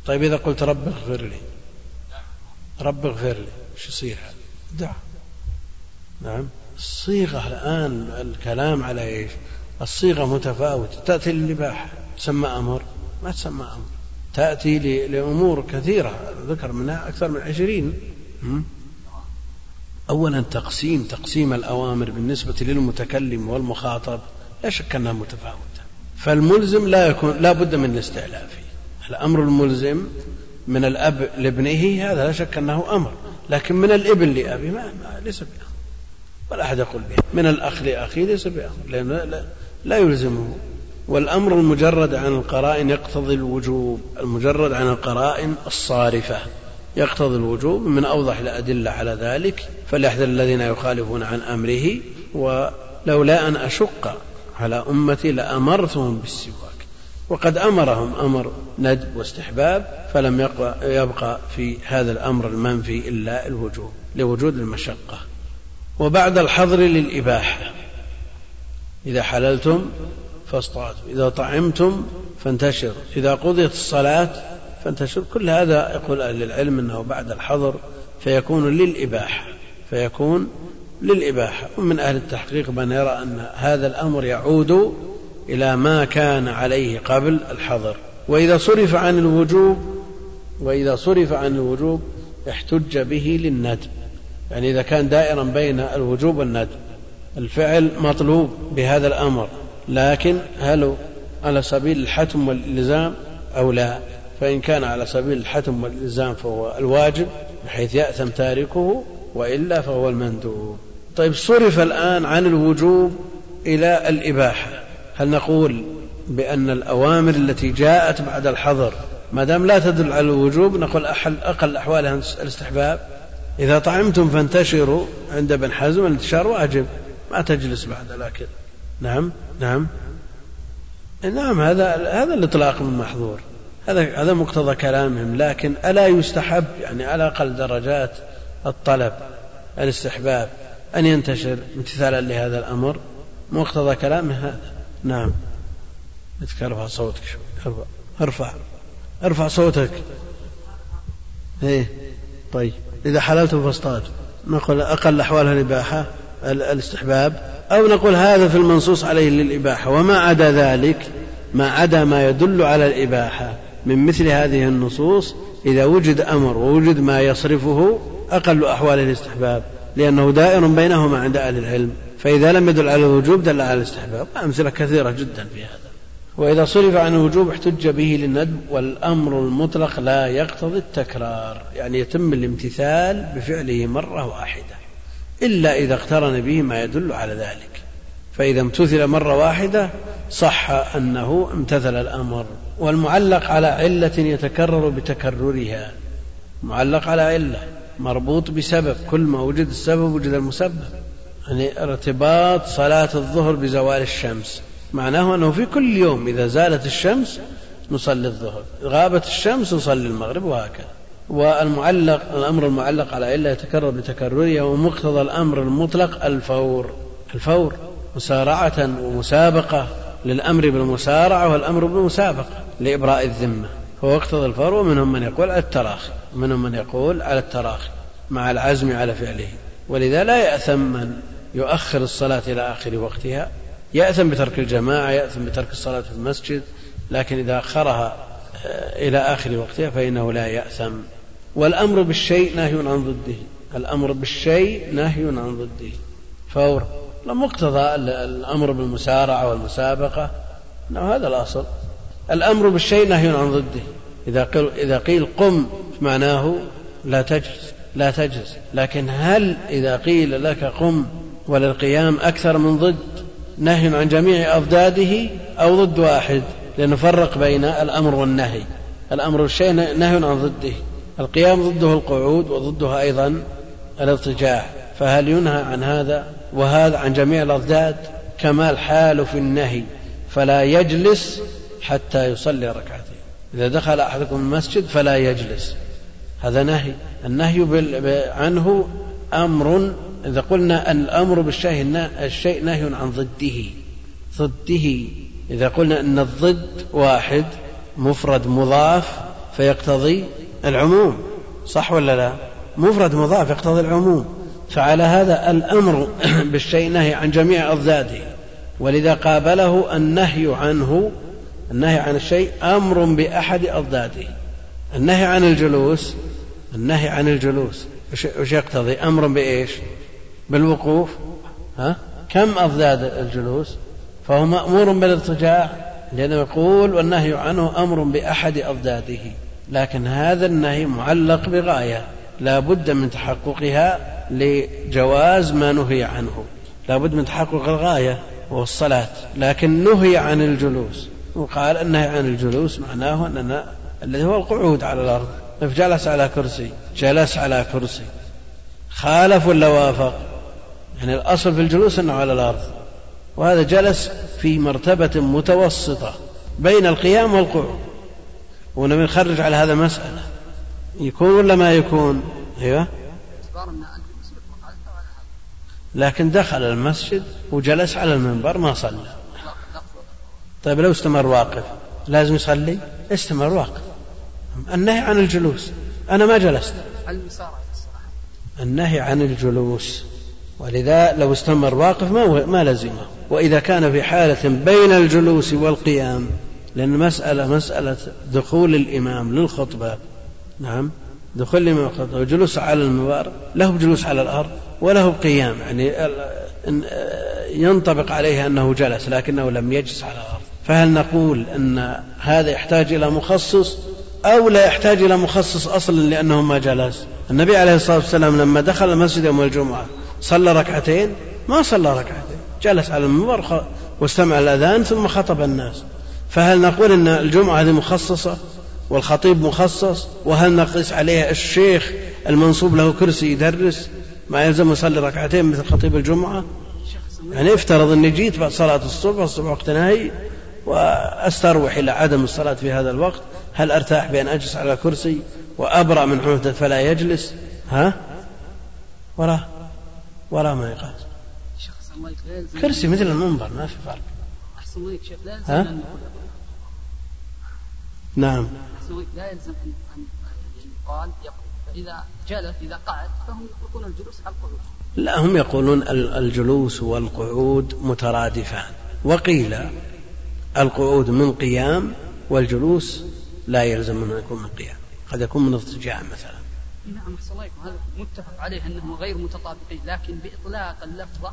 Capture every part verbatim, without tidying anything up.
طيب إذا قلت رب اغفر لي، رب اغفر لي وش يصير؟ دع. نعم. الصيغة الآن الكلام على إيش؟ الصيغة متفاوتة. تأتي للإباحة تسمى أمر؟ ما تسمى أمر. تأتي لأمور كثيرة ذكر منها أكثر من عشرين. أولا تقسيم تقسيم الأوامر بالنسبة للمتكلم والمخاطب لا شك أنها متفاوتة. فالملزم لا يكون لا بد من الاستعلاء فيه. الأمر الملزم من الأب لابنه هذا لا شك أنه أمر، لكن من الابن لأبي ما, ما ليس بأمر ولا أحد يقول به. من الأخ لأخيه ليس بأمر لأنه لا, لا يلزمه. والأمر المجرد عن القرائن يقتضي الوجوب، المجرد عن القرائن الصارفة يقتضي الوجوب. من أوضح الأدلة على ذلك فليحذر الذين يخالفون عن أمره ولولا أن أشق على أمتي لأمرتهم بالسواك. وقد أمرهم أمر ندب واستحباب، فلم يبقى في هذا الأمر المنفي إلا الوجوب لوجود المشقة. وبعد الحظر للإباحة، إذا حللتم فاصطادوا، إذا طعمتم فانتشروا، إذا قضيت الصلاة فانتشروا. كل هذا يقول أهل العلم أنه بعد الحظر فيكون للإباحة فيكون للإباحة. ومن أهل التحقيق من يرى أن هذا الأمر يعود إلى ما كان عليه قبل الحظر. وإذا صرف عن الوجوب وإذا صرف عن الوجوب احتج به للندب، يعني إذا كان دائرا بين الوجوب والندب، الفعل مطلوب بهذا الأمر لكن هل على سبيل الحتم والإلزام أو لا؟ فإن كان على سبيل الحتم والإلزام فهو الواجب بحيث يأثم تاركه، وإلا فهو المندوب. طيب صرف الآن عن الوجوب إلى الإباحة، هل نقول بأن الأوامر التي جاءت بعد الحظر ما دام لا تدل على الوجوب نقول أقل أحوالها الاستحباب؟ إذا طعمتم فانتشروا عند ابن حزم الانتشار واجب، ما تجلس بعد الأكل. نعم نعم نعم هذا هذا الإطلاق من محظور، هذا هذا مقتضى كلامهم. لكن ألا يستحب يعني على أقل درجات الطلب الاستحباب أن ينتشر امتثالا لهذا الأمر؟ مقتضى كلامه هذا. نعم. ارفع صوتك شوي. ارفع ارفع صوتك. ايه طيب إذا حللتم فاصطادوا نقول أقل أحوالها الإباحة الاستحباب، أو نقول هذا في المنصوص عليه للإباحة، وما عدا ذلك ما عدا ما يدل على الإباحة من مثل هذه النصوص إذا وجد أمر ووجد ما يصرفه أقل أحواله الاستحباب، لأنه دائر بينهما عند أهل العلم. فإذا لم يدل على الوجوب دل على الاستحباب. أمثلة كثيرة جدا في هذا. وإذا صرف عن الوجوب احتج به للندب، والأمر المطلق لا يقتضي التكرار، يعني يتم الامتثال بفعله مرة واحدة إلا إذا اقترن به ما يدل على ذلك. فإذا امتثل مرة واحدة صح أنه امتثل الأمر. والمعلق على علة يتكرر بتكررها، معلق على علة مربوط بسبب، كل ما وجد السبب وجد المسبب. يعني ارتباط صلاة الظهر بزوال الشمس معناه أنه في كل يوم إذا زالت الشمس نصلي الظهر، غابت الشمس نصلي المغرب، وهكذا. والمعلق الأمر المعلق على علة يتكرر بتكرره. ومقتضى الأمر المطلق الفور، الفور مسارعة ومسابقة للأمر بالمسارعة والأمر بالمسابقة لإبراء الذمة، هو يقتضى الفور. ومنهم من يقول على التراخي ومنهم من يقول على التراخي مع العزم على فعله. ولذا لا يأثم من يؤخر الصلاة إلى آخر وقتها، يأثم بترك الجماعة، يأثم بترك الصلاة في المسجد، لكن إذا أخرها إلى آخر وقتها فإنه لا يأثم. والأمر بالشيء نهي عن ضده، الأمر بالشيء نهي عن ضده فور. مقتضى الأمر بالمسارعة والمسابقة إنه هذا الأصل. الأمر بالشيء نهي عن ضده. إذا قيل, إذا قيل قم معناه لا تجلس لا تجلس، لكن هل إذا قيل لك قم وللقيام أكثر من ضد نهي عن جميع أضداده أو ضد واحد؟ لأنه فرق بين الأمر والنهي. الأمر بالشيء نهي عن ضده، القيام ضده القعود وضدها أيضا الاضطجاع، فهل ينهى عن هذا وهذا عن جميع الأضداد؟ كما الحال في النهي فلا يجلس حتى يصلي ركعتين، إذا دخل أحدكم المسجد فلا يجلس، هذا نهي. النهي عنه أمر. إذا قلنا أن الأمر بالشيء الشيء نهي عن ضده ضده إذا قلنا أن الضد واحد مفرد مضاف فيقتضي العموم، صح ولا لا؟ مفرد مضاف يقتضي العموم. فعلى هذا الأمر بالشيء نهي عن جميع أضداده، ولذا قابله النهي عنه. النهي عن الشيء أمر بأحد أضداده. النهي عن الجلوس النهي عن الجلوس وش يقتضي؟ أمر بإيش؟ بالوقوف. ها؟ كم أضداد الجلوس؟ فهو مأمور بالاضطجاع، لأنه يقول والنهي عنه أمر بأحد أضداده. لكن هذا النهي معلق بغاية لا بد من تحققها لجواز ما نهي عنه، لا بد من تحقق الغاية وهو الصلاة. لكن نهي عن الجلوس، وقال النهي عن الجلوس معناه أننا الذي هو القعود على الأرض. جلس على كرسي جلس على كرسي خالف ولا وافق؟ يعني الأصل في الجلوس أنه على الأرض، وهذا جلس في مرتبة متوسطة بين القيام والقعود. ونبي نخرج على هذا مسألة، يكون ولا ما يكون؟ أيوة. لكن دخل المسجد وجلس على المنبر ما صلى. طيب لو استمر واقف لازم يصلي؟ استمر واقف. النهي عن الجلوس، أنا ما جلست. النهي عن الجلوس، ولذا لو استمر واقف ما, ما لزمه. وإذا كان في حالة بين الجلوس والقيام، لأن مسألة مسألة دخول الإمام للخطبة، نعم دخول الإمام للخطبة وجلوس على المنبر، له جلوس على الأرض وله قيام، يعني ينطبق عليه أنه جلس لكنه لم يجلس على الأرض. فهل نقول أن هذا يحتاج إلى مخصص أو لا يحتاج إلى مخصص أصلا لأنه ما جلس؟ النبي عليه الصلاة والسلام لما دخل المسجد يوم الجمعة صلى ركعتين؟ ما صلى ركعتين، جلس على المنبر واستمع الأذان ثم خطب الناس. فهل نقول أن الجمعة هذه مخصصة والخطيب مخصص؟ وهل نقيس عليها الشيخ المنصوب له كرسي يدرس ما يلزم يصلي ركعتين مثل خطيب الجمعة؟ يعني افترض أني جيت بعد صلاة الصبح والصبح وقت نهي وأستروح إلى عدم الصلاة في هذا الوقت، هل أرتاح بأن أجلس على كرسي وأبرأ من عهدة فلا يجلس؟ ها؟ ولا ولا ما يقاس. كرسي مثل المنبر ما في فرق. ها؟ نعم. لا يلزم أن يقال إذا جلس إذا قعد فهم يقولون الجلوس على القعود. لا، هم يقولون الجلوس والقعود مترادفان، وقيل القعود من قيام والجلوس لا يلزم أن يكون من قيام، قد يكون من اضطجاع مثلا. نعم أحسن الله، هذا متفق عليه أنهم غير متطابقين، لكن بإطلاق اللفظة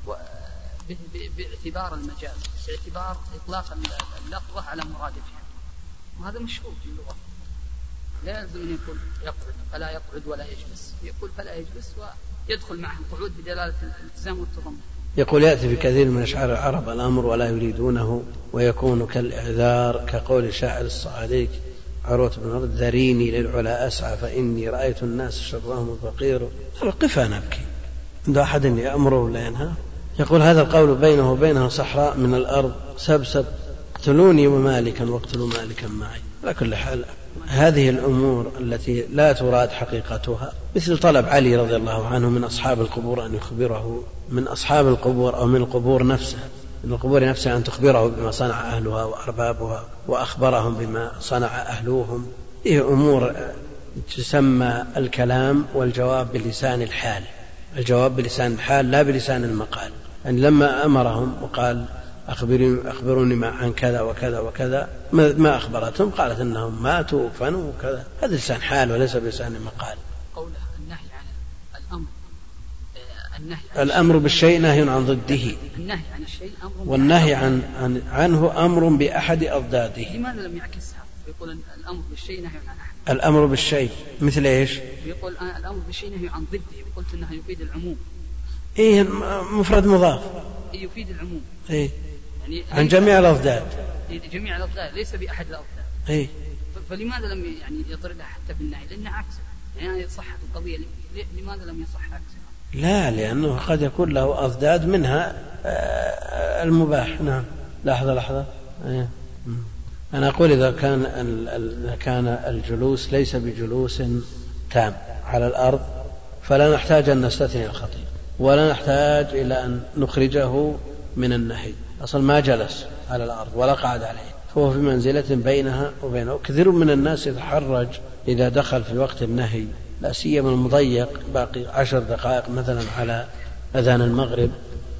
باعتبار المجاز، باعتبار إطلاق اللفظة على مرادفها، وهذا مشهور في اللغة. لا يلزم أن يقول يقعد فلا يقعد ولا يجلس، يقول فلا يجلس ويدخل معه القعود بدلالة الالتزام والتضمن. يقول يأتي في كثير من أشعار العرب الأمر ولا يريدونه، ويكون كالإعذار كقول شاعر الصعاليك عروة بن رد ذريني للعلا أسعى فإني رأيت الناس شرهم فقير. قفا نبكي عند أحد يأمره ولا ينهى. يقول هذا القول بينه وبينه صحراء من الأرض سبسب اقتلوني ومالكا واقتلوا مالكا معي. على كل حال هذه الأمور التي لا تراد حقيقتها، مثل طلب علي رضي الله عنه من أصحاب القبور أن يخبره من أصحاب القبور أو من القبور نفسها من القبور نفسها أن تخبره بما صنع أهلها وأربابها، وأخبرهم بما صنع أهلوهم. هي أمور تسمى الكلام والجواب بلسان الحال، الجواب بلسان الحال لا بلسان المقال. يعني لما أمرهم وقال أخبروني, أخبروني عن كذا وكذا وكذا، ما أخبرتهم، قالت أنهم ماتوا وفنوا وكذا. هذا لسان حال وليس بلسان المقال. قوله النهي عن الأمر النهي الأمر بالشيء نهي عن ضده، النهي عن الشيء أمر والنهي عن, عن عنه أمر بأحد أضداده. لماذا لم يعكسها؟ يقول الأمر بالشيء نهي عن أحد. الأمر بالشيء مثل إيش؟ يقول الأمر بالشيء نهي عن ضده، وقلت أنها يفيد العموم. إيه مفرد مضاف. إيه يفيد العموم. إيه يعني عن جميع الأضداد. إيه جميع الأضداد ليس بأحد الأضداد. إيه فلماذا لم يعني يطردها حتى في النهي؟ لأنها عكسه، يعني صحت القضية، لماذا لم يصح عكسها؟ لا، لأنه قد يكون له أضداد منها المباح. نعم لحظة لحظة إيه. أنا أقول إذا كان إذا كان الجلوس ليس بجلوس تام على الأرض فلا نحتاج أن نستثني الخطيب، ولا نحتاج إلى أن نخرجه من النهي. أصلا ما جلس على الأرض ولا قعد عليه، فهو في منزلة بينها وبينه. كثير من الناس يتحرج إذا دخل في وقت النهي، لا سيما المضيق، باقي عشر دقائق مثلا على أذان المغرب،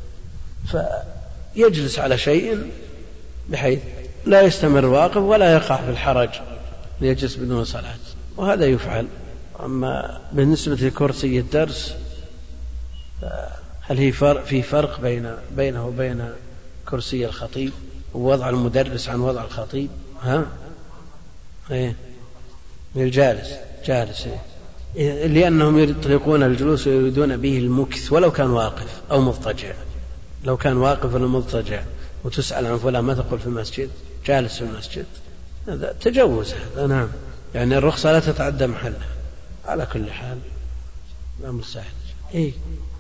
فيجلس على شيء بحيث لا يستمر واقف ولا يقع في الحرج ليجلس بدون صلاة، وهذا يفعل. أما بالنسبة لكرسي الدرس، هل هي فرق في فرق بين بينه وبين كرسي الخطيب ووضع المدرس عن وضع الخطيب؟ ها؟ إيه؟ الجالس جالس، إيه؟ لأنهم يطلقون الجلوس ويريدون به المكث ولو كان واقف أو مضطجع. لو كان واقف ولا مضطجع وتسأل عن فلان ما تقول في المسجد، جالس في المسجد، هذا تجوز هذا. نعم، يعني الرخصة لا تتعدى محلها. على كل حال لا مستحيل. إيه؟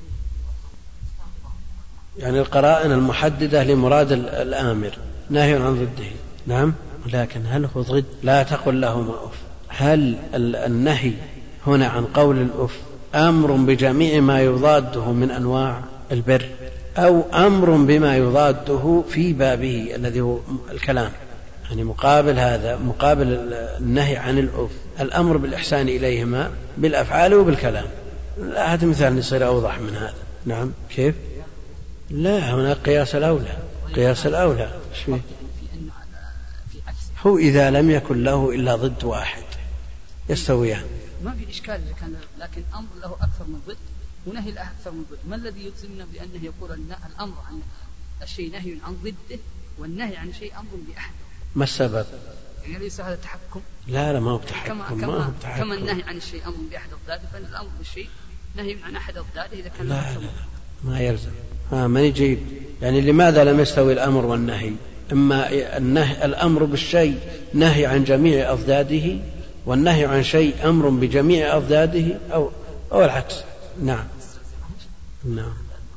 يعني القرائن المحددة لمراد الآمر نهي عن ضده. نعم، لكن هل هو ضد؟ لا تقل لهما أف. هل النهي هنا عن قول الأف أمر بجميع ما يضاده من أنواع البر، أو أمر بما يضاده في بابه الذي هو الكلام؟ يعني مقابل هذا، مقابل النهي عن الأف الأمر بالإحسان إليهما بالأفعال وبالكلام. لا، هذا مثال يصير أوضح من هذا. نعم، كيف؟ لا، هنا قياس الأولى، قياس الأولى. هو إذا لم يكن له إلا ضد واحد يستويان. ما في إشكال إذا كان، لكن أمر له أكثر من ضد ونهي له أكثر من ضد. ما الذي يلزمنا بأنه يقول أن الأمر عن الشيء نهي عن ضده والنهي عن شيء أمر بأحد؟ ما السبب؟ يعني ليس هذا تحكم؟ لا لا، ما هو تحكم. كما, كما, كما النهي عن الشيء أمر بأحد أضداده، فإن الأمر بالشيء نهي عن أحد أضداده إذا كان. لا لا, لا ما يلزم. ها ما يجيب. يعني لماذا لم يستوي الأمر والنهي؟ إما النهي الأمر بالشيء نهي عن جميع أضداده، والنهي عن شيء أمر بجميع أضداده، أو أو العكس. نعم نعم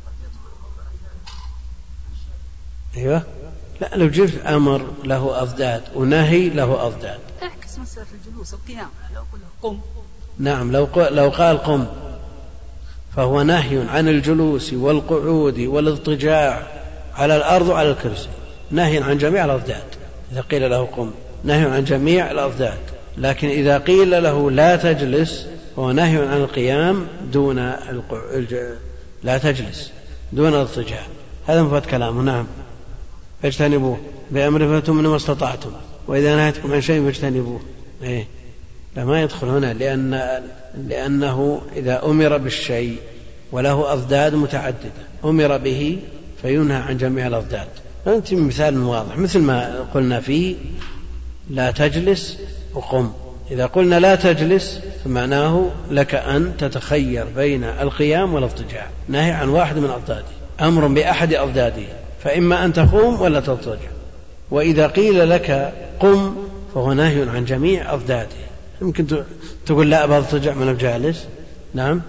أيوة. لا، لو جبت أمر له أضداد ونهي له أضداد، اعكس مسألة الجلوس القيام. لو قل قم، نعم، لو لو قال قم فهو نهي عن الجلوس والقعود والاضطجاع على الأرض وعلى الكرسي، نهي عن جميع الأضداد. إذا قيل له قم نهي عن جميع الأضداد، لكن إذا قيل له لا تجلس هو نهي عن القيام دون الج... لا تجلس دون الاضطجاع. هذا مفاد كلامه. نعم، فاجتنبوه بأمر فأتوا منه ما استطعتم وإذا نهيتكم عن شيء فاجتنبوه. إيه؟ لا، ما يدخل هنا، لأن لأنه إذا أمر بالشيء وله أضداد متعددة أمر به فينهى عن جميع الأضداد. أنت مثال واضح، مثل ما قلنا فيه لا تجلس وقم. إذا قلنا لا تجلس فمعناه لك أن تتخير بين القيام والاضطجاع، نهي عن واحد من أضداده، أمر بأحد أضداده، فإما أن تقوم ولا تضطجع. وإذا قيل لك قم فهو نهي عن جميع أضداده. يمكن تقول لا أبغى أضطجع من الجالس. نعم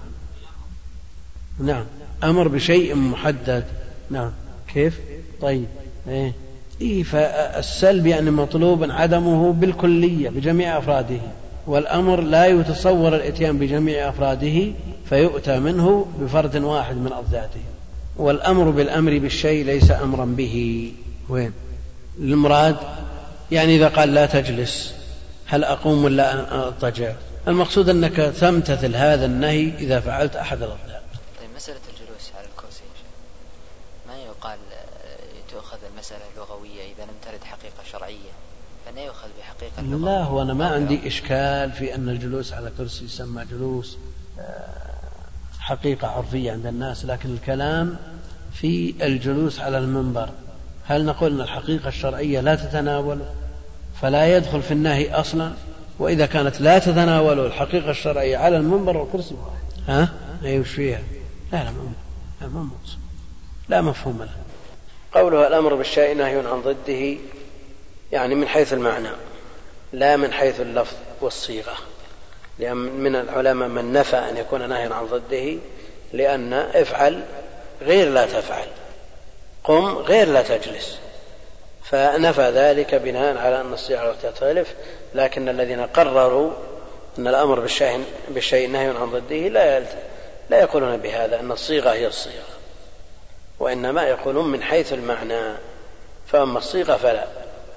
نعم، أمر بشيء محدد. نعم، كيف؟ طيب إيه؟ إيه، فالسلب يعني مطلوب عدمه بالكلية بجميع أفراده، والأمر لا يتصور الإتيان بجميع أفراده فيؤتى منه بفرد واحد من أضداده. والأمر بالأمر بالشيء ليس أمرا به. وين المراد؟ يعني إذا قال لا تجلس هل أقوم ولا أضطجع؟ المقصود أنك تمتثل هذا النهي إذا فعلت أحد الأضداد. طيب، مسألة الجلوس على الكرسي ما يقال تؤخذ المسألة لغوية إذا لم ترد حقيقة شرعية، فلا يؤخذ بحقيقة لغوية. لا، هو أنا ما عندي إشكال في أن الجلوس على كرسي يسمى جلوس حقيقة عرفية عند الناس، لكن الكلام في الجلوس على المنبر. هل نقول أن الحقيقة الشرعية لا تتناول فلا يدخل في النهي أصلا؟ وإذا كانت لا تتناول الحقيقة الشرعية على المنبر والكرسي واحد، ها أيوش فيها؟ لا لا لا, ما لا مفهوم له. قوله الأمر بالشيء نهي عن ضده يعني من حيث المعنى لا من حيث اللفظ والصيغة، لأن من العلماء من نفى أن يكون نهي عن ضده، لأن افعل غير لا تفعل، قم غير لا تجلس، فنفى ذلك بناء على أن الصيغة تختلف. لكن الذين قرروا أن الأمر بالشيء, بالشيء نهي عن ضده لا لا يقولون بهذا أن الصيغة هي الصيغة، وإنما يقولون من حيث المعنى، فأما الصيغة فلا.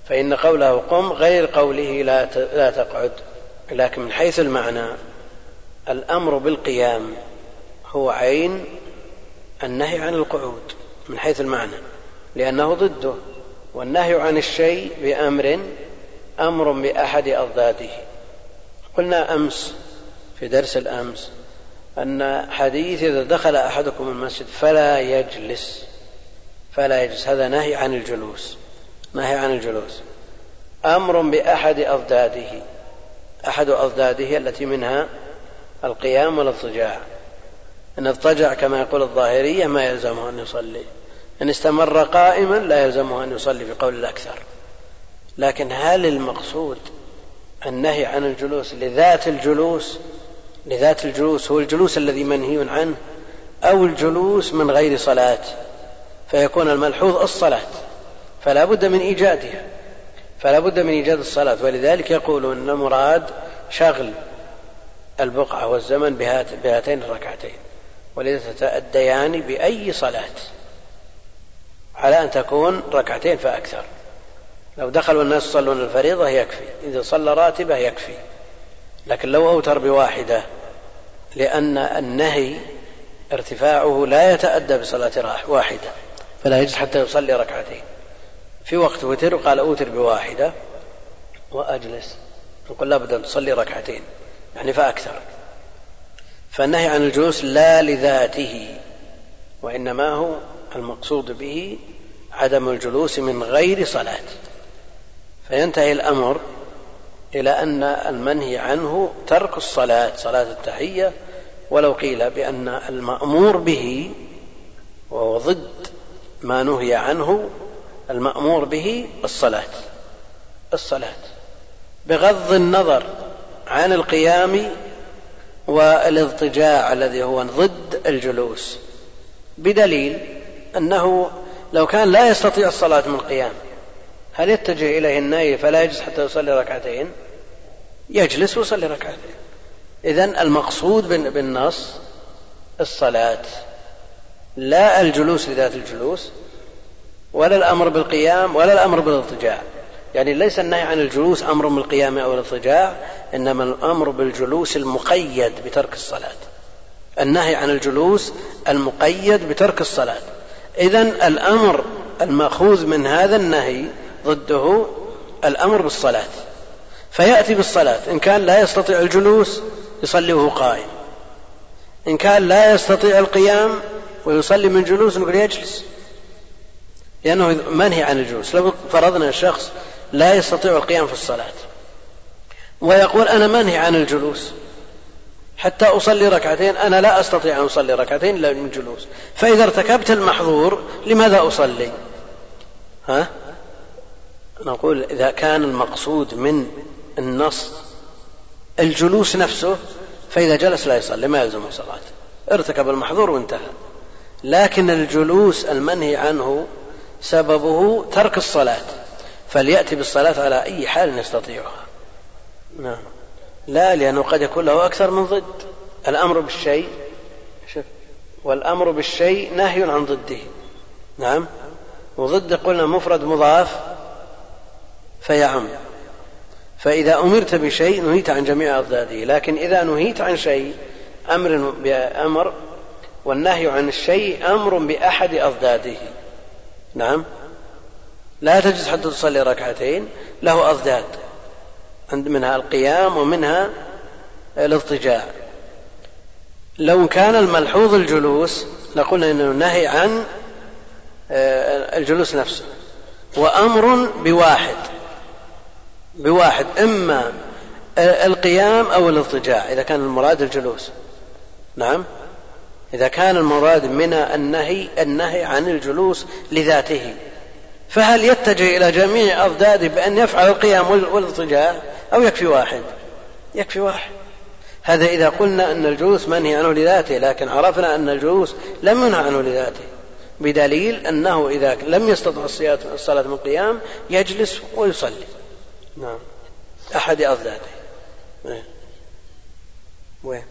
فإن قوله قم غير قوله لا تقعد. لكن من حيث المعنى الأمر بالقيام هو عين النهي عن القعود من حيث المعنى، لأنه ضده، والنهي عن الشيء بأمر أمر بأحد أضداده. قلنا أمس في درس الأمس أن حديث إذا دخل أحدكم المسجد فلا يجلس فلا يجلس هذا نهي عن الجلوس، نهي عن الجلوس أمر بأحد أضداده، أحد أضداده التي منها القيام والاضطجاع. إن اضطجع كما يقول الظاهرية ما يلزمه أن يصلي، إن استمر قائما لا يلزمه أن يصلي في قول الأكثر. لكن هل المقصود النهي عن الجلوس لذات الجلوس لذات الجلوس هو الجلوس الذي منهي عنه، أو الجلوس من غير صلاة؟ فيكون الملحوظ الصلاة، فلا بد من إيجادها، فلا بد من إيجاد الصلاة. ولذلك يقولون أن المراد شغل البقعة والزمن بهاتين الركعتين، ولذا تتأديان بأي صلاة على أن تكون ركعتين فأكثر. لو دخلوا الناس يصلون الفريضة يكفي، إذا صلى راتبة يكفي. لكن لو أوتر بواحدة، لأن النهي ارتفاعه لا يتأدى بصلاة واحدة، فلا يجلس حتى يصلي ركعتين في وقت وتر، قال أوتر بواحدة وأجلس، نقول لا بد أن تصلي ركعتين يعني فأكثر. فالنهي عن الجلوس لا لذاته، وإنما هو المقصود به عدم الجلوس من غير صلاة. فينتهي الأمر إلى أن المنهي عنه ترك الصلاة، صلاة التحية، ولو قيل بأن المأمور به وهو ضد ما نهي عنه، المأمور به الصلاة الصلاة بغض النظر عن القيام والاضطجاع الذي هو ضد الجلوس، بدليل أنه لو كان لا يستطيع الصلاة من القيام هل يتجه إليه النهي فلا يجلس حتى يصلي ركعتين؟ يجلس ويصلي ركعتين. إذن المقصود بالنص الصلاة، لا الجلوس لذات الجلوس، ولا الأمر بالقيام، ولا الأمر بالاضطجاع. يعني ليس النهي عن الجلوس أمر بالقيام أو الاضطجاع، إنما الأمر بالجلوس المقيد بترك الصلاة، النهي عن الجلوس المقيد بترك الصلاة. إذن الأمر المأخوذ من هذا النهي ضده الأمر بالصلاة، فيأتي بالصلاة. إن كان لا يستطيع الجلوس يصلي وهو قائم، إن كان لا يستطيع القيام ويصلي من جلوس نقول يجلس، لأنه منهي عن الجلوس. لو فرضنا الشخص لا يستطيع القيام في الصلاة ويقول أنا منهي عن الجلوس حتى أصلي ركعتين، أنا لا أستطيع أن أصلي ركعتين إلا من جلوس، فإذا ارتكبت المحظور لماذا أصلي؟ ها؟ نقول إذا كان المقصود من النص الجلوس نفسه فإذا جلس لا يصلي، ما يلزم صلاة، ارتكب المحظور وانتهى. لكن الجلوس المنهي عنه سببه ترك الصلاة، فليأتي بالصلاة على أي حال يستطيعها. نعم، لا، لأنه قد يكون له أكثر من ضد. الأمر بالشيء والأمر بالشيء نهي عن ضده. نعم، وضد قلنا مفرد مضاف فيعم، فإذا أمرت بشيء نهيت عن جميع أضداده. لكن إذا نهيت عن شيء أمر بأمر، والنهي عن الشيء أمر بأحد أضداده. نعم، لا تجلس حتى تصلي ركعتين، له أضداد، منها القيام ومنها الاضطجاع. لو كان الملحوظ الجلوس لقلنا إنه نهي عن الجلوس نفسه، وأمر بواحد بواحد إما القيام أو الاضطجاع إذا كان المراد الجلوس. نعم، إذا كان المراد من النهي النهي عن الجلوس لذاته، فهل يتجه إلى جميع أضداده بأن يفعل القيام والاضطجاع أو يكفي واحد؟ يكفي واحد. هذا إذا قلنا أن الجلوس منهي عنه لذاته، لكن عرفنا أن الجلوس لم ينهى عنه لذاته، بدليل أنه إذا لم يستطع الصلاة من القيام يجلس ويصلي. نعم، أحد أضداده. وين؟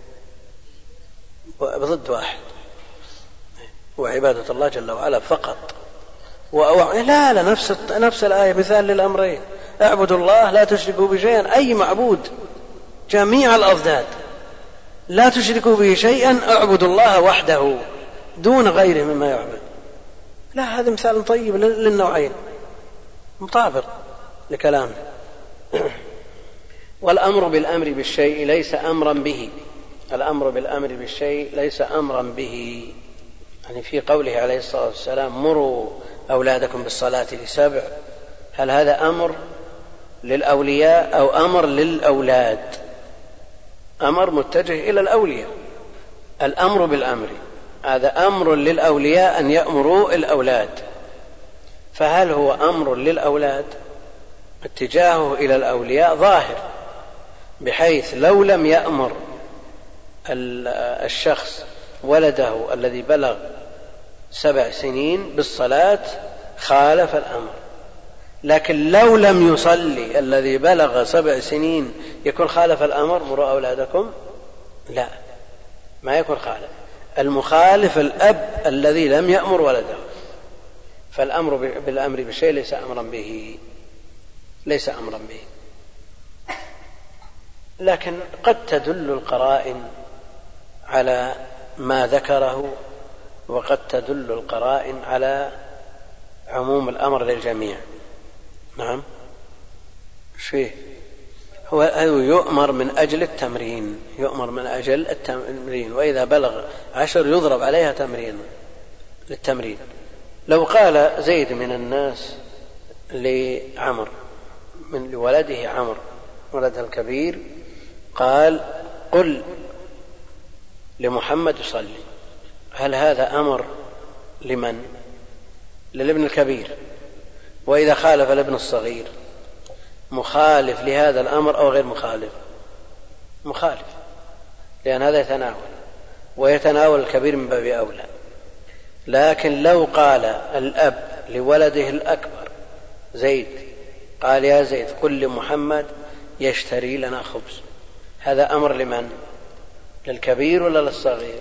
بضد واحد، وعبادة الله جل وعلا فقط. و... لا لا نفس نفس الآية مثال للأمرين. اعبدوا الله لا تشركوا به شيئا، أي معبود جميع الأضداد لا تشركوا به شيئا، اعبدوا الله وحده دون غيره مما يعبد. لا هذا مثال طيب للنوعين مطابق لكلامه. والأمر بالأمر بالشيء ليس أمرا به، الأمر بالأمر بالشيء ليس أمرا به، يعني في قوله عليه الصلاة والسلام مروا أولادكم بالصلاة لسبع، هل هذا أمر للأولياء أو أمر للأولاد؟ أمر متجه إلى الأولياء. الأمر بالأمر هذا أمر للأولياء أن يأمروا الأولاد، فهل هو أمر للأولاد؟ اتجاهه إلى الأولياء ظاهر، بحيث لو لم يأمر الشخص ولده الذي بلغ سبع سنين بالصلاة خالف الأمر، لكن لو لم يصلي الذي بلغ سبع سنين يكون خالف الأمر مروا أولادكم؟ لا، ما يكون خالف. المخالف الأب الذي لم يأمر ولده، فالأمر بالأمر بالشيء ليس أمرا به، ليس أمرا به. لكن قد تدل القرائن على ما ذكره، وقد تدل القرائن على عموم الأمر للجميع. نعم شيء هو يؤمر من أجل التمرين، يؤمر من أجل التمرين، وإذا بلغ عشر يضرب عليها تمرين للتمرين. لو قال زيد من الناس لعمر من لولده عمر ولده الكبير، قال قل لمحمد يصلي، هل هذا أمر لمن؟ للابن الكبير. وإذا خالف الابن الصغير مخالف لهذا الأمر أو غير مخالف؟ مخالف، لأن هذا يتناول ويتناول الكبير من باب أولى. لكن لو قال الأب لولده الأكبر زيد، قال يا زيد قل لمحمد يشتري لنا خبز، هذا أمر لمن؟ للكبير ولا للصغير؟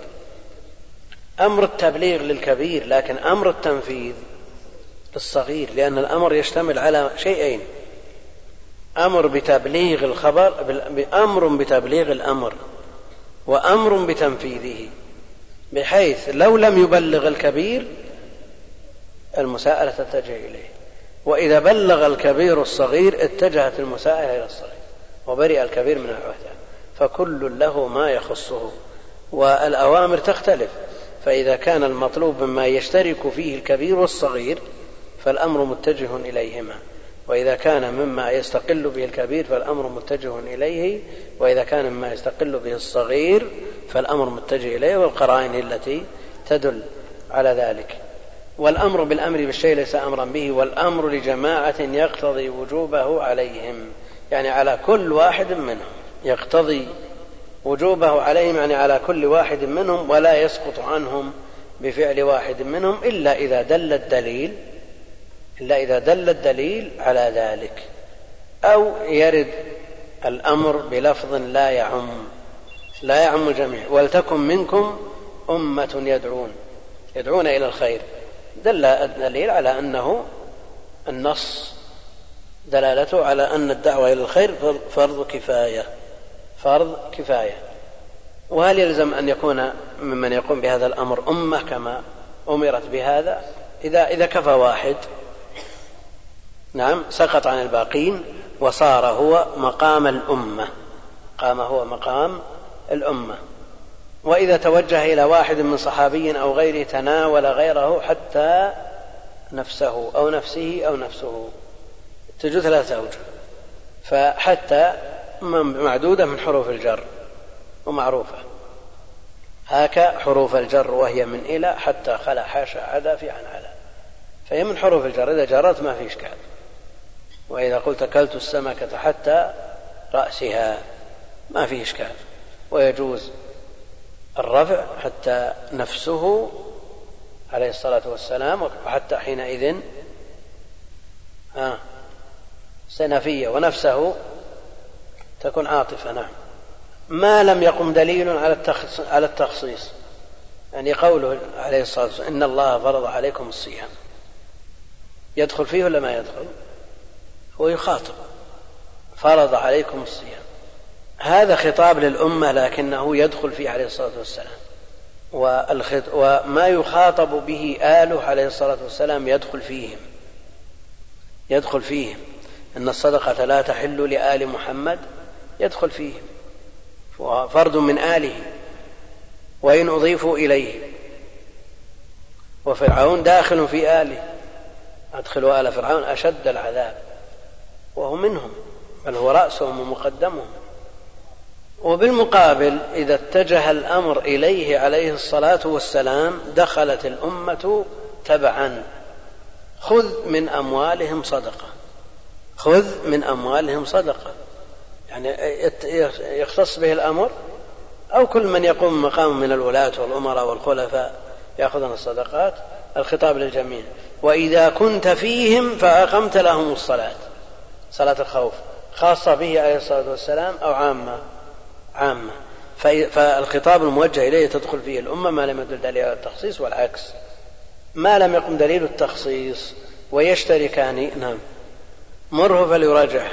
أمر التبليغ للكبير، لكن أمر التنفيذ للصغير، لأن الأمر يشتمل على شيئين: أمر بتبليغ الخبر، أمر بتبليغ الأمر، وأمر بتنفيذه، بحيث لو لم يبلغ الكبير المساءلة تتجه إليه، وإذا بلغ الكبير الصغير اتجهت المساءلة إلى الصغير وبرئ الكبير من العهدة. فكل له ما يخصه، والأوامر تختلف. فإذا كان المطلوب مما يشترك فيه الكبير والصغير فالأمر متجه إليهما، وإذا كان مما يستقل به الكبير فالأمر متجه إليه، وإذا كان مما يستقل به الصغير فالأمر متجه إليه، والقرائن التي تدل على ذلك. والأمر بالأمر بالشيء ليس أمرا به، والأمر لجماعة يقتضي وجوبه عليهم، يعني على كل واحد منهم، يقتضي وجوبه عليهم يعني على كل واحد منهم، ولا يسقط عنهم بفعل واحد منهم إلا إذا دل الدليل إلا إذا دل الدليل على ذلك، أو يرد الأمر بلفظ لا يعم لا يعم الجميع. ولتكن منكم أمة يدعون يدعون إلى الخير، دل الدليل على أنه النص دلالته على أن الدعوة إلى الخير فرض كفاية فرض كفاية. وهل يلزم أن يكون ممن يقوم بهذا الأمر أمة كما أمرت بهذا؟ إذا إذا كفى واحد نعم سقط عن الباقين وصار هو مقام الأمة قام هو مقام الأمة. وإذا توجه إلى واحد من صحابي أو غيره تناول غيره حتى نفسه أو نفسه أو نفسه، تجد ثلاثة أوجه. فحتى معدودة من حروف الجر ومعروفة، هاك حروف الجر وهي من إلى حتى خلا حاشا عدا في عن على، فهي من حروف الجر، إذا جرت ما في إشكال. وإذا قلت أكلت السمكة حتى رأسها ما في إشكال، ويجوز الرفع حتى نفسه عليه الصلاة والسلام، وحتى حينئذ آه سنفية ونفسه تكون عاطفة. نعم ما لم يقم دليل على التخصيص، يعني قوله عليه الصلاة والسلام إن الله فرض عليكم الصيام، يدخل فيه ولا ما يدخل؟ هو يخاطب فرض عليكم الصيام، هذا خطاب للأمة لكنه يدخل فيه عليه الصلاة والسلام، وما يخاطب به آله عليه الصلاة والسلام يدخل فيهم يدخل فيهم إن الصدقة لا تحل لآل محمد يدخل فيهم، فرد من آله وإن أضيفوا إليه، وفرعون داخل في آله، أدخلوا آل فرعون أشد العذاب وهو منهم بل هو رأسهم ومقدمهم. وبالمقابل إذا اتجه الأمر إليه عليه الصلاة والسلام دخلت الأمة تبعا، خذ من أموالهم صدقة، خذ من أموالهم صدقة، يعني يختص به الأمر، أو كل من يقوم مقام من الولاة والأمراء والخلفاء يأخذون الصدقات، الخطاب للجميع. وإذا كنت فيهم فأقمت لهم الصلاة، صلاة الخوف خاصة به عليه الصلاة والسلام أو عامة؟ عامة. فالخطاب الموجه إليه تدخل فيه الأمة ما لم يدل دليل على التخصيص، والعكس ما لم يقم دليل التخصيص ويشتركان. نعم، مره فليراجع.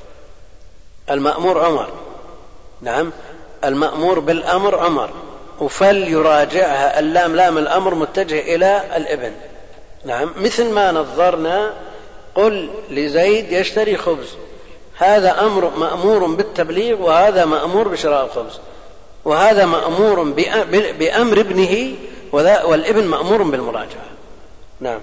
المأمور عمر، نعم المأمور بالأمر عمر، وفليراجعها اللام لام الأمر متجه إلى الابن. نعم، مثل ما نظرنا قل لزيد يشتري خبز، هذا أمر مأمور بالتبليغ، وهذا مأمور بشراء الخبز، وهذا مأمور بأمر ابنه، والابن مأمور بالمراجعة. نعم.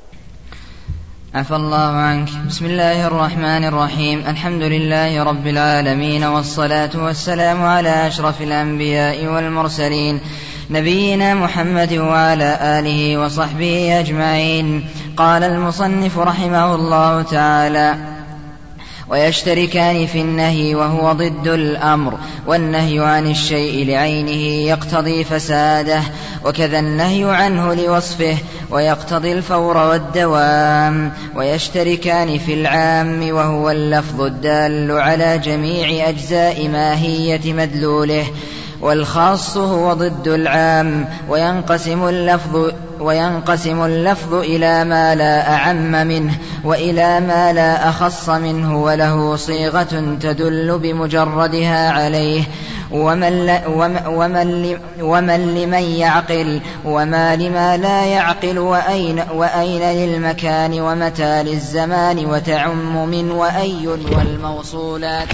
عفى الله عنك. بسم الله الرحمن الرحيم. الحمد لله رب العالمين، والصلاة والسلام على أشرف الأنبياء والمرسلين نبينا محمد وعلى آله وصحبه أجمعين. قال المصنف رحمه الله تعالى: ويشتركان في النهي وهو ضد الأمر، والنهي عن الشيء لعينه يقتضي فساده، وكذا النهي عنه لوصفه ويقتضي الفور والدوام. ويشتركان في العام وهو اللفظ الدال على جميع أجزاء ماهية مدلوله، والخاص هو ضد العام. وينقسم اللفظ وينقسم اللفظ إلى ما لا أعم منه وإلى ما لا أخص منه، وله صيغة تدل بمجردها عليه. ومن, ومن, ومن لمن يعقل وما لما لا يعقل، وأين, وأين للمكان ومتى للزمان، وتعم من وأي والموصولات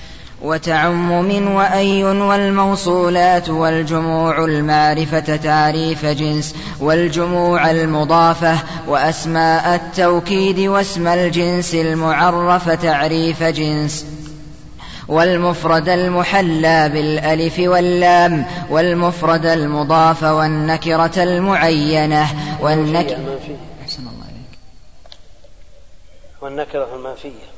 وتعم من وأي والموصولات، والجموع المعرفة تعريف جنس، والجموع المضافة وأسماء التوكيد، واسم الجنس المعرف تعريف جنس، والمفرد المحلى بالألف واللام، والمفرد المضاف، والنكرة المعينة، والنكرة والنكرة المنفية.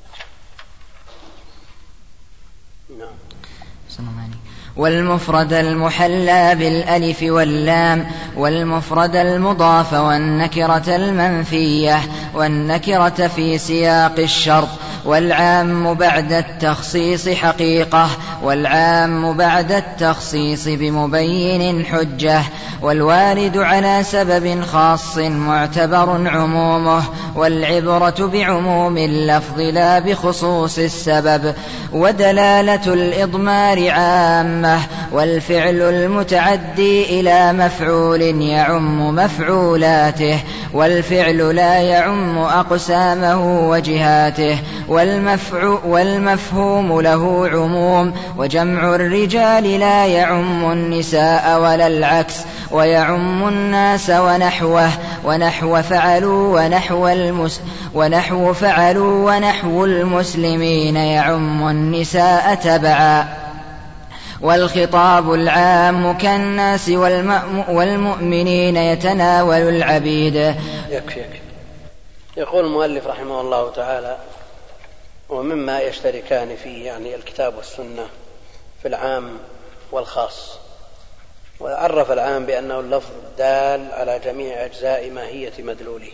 والمفرد المحلى بالألف واللام، والمفرد المضاف، والنكرة المنفية، والنكرة في سياق الشرط. والعام بعد التخصيص حقيقة، والعام بعد التخصيص بمبين حجة، والوارد على سبب خاص معتبر عمومه، والعبرة بعموم اللفظ لا بخصوص السبب. ودلالة الإضمار عامة، والفعل المتعدي إلى مفعول يعم مفعولاته، والفعل لا يعم أقسامه وجهاته، والمفهوم له عموم. وجمع الرجال لا يعم النساء ولا العكس، ويعم الناس ونحوه، ونحو فعلوا ونحو, المس ونحو فعلوا ونحو المسلمين يعم النساء تبعا. والخطاب العام كالناس والمؤمنين يتناول العبيد. يكفي يكفي. يقول المؤلف رحمه الله تعالى: ومما يشتركان فيه يعني الكتاب والسنة في العام والخاص. وعرف العام بأنه اللفظ الدال على جميع أجزاء ماهية مدلوله.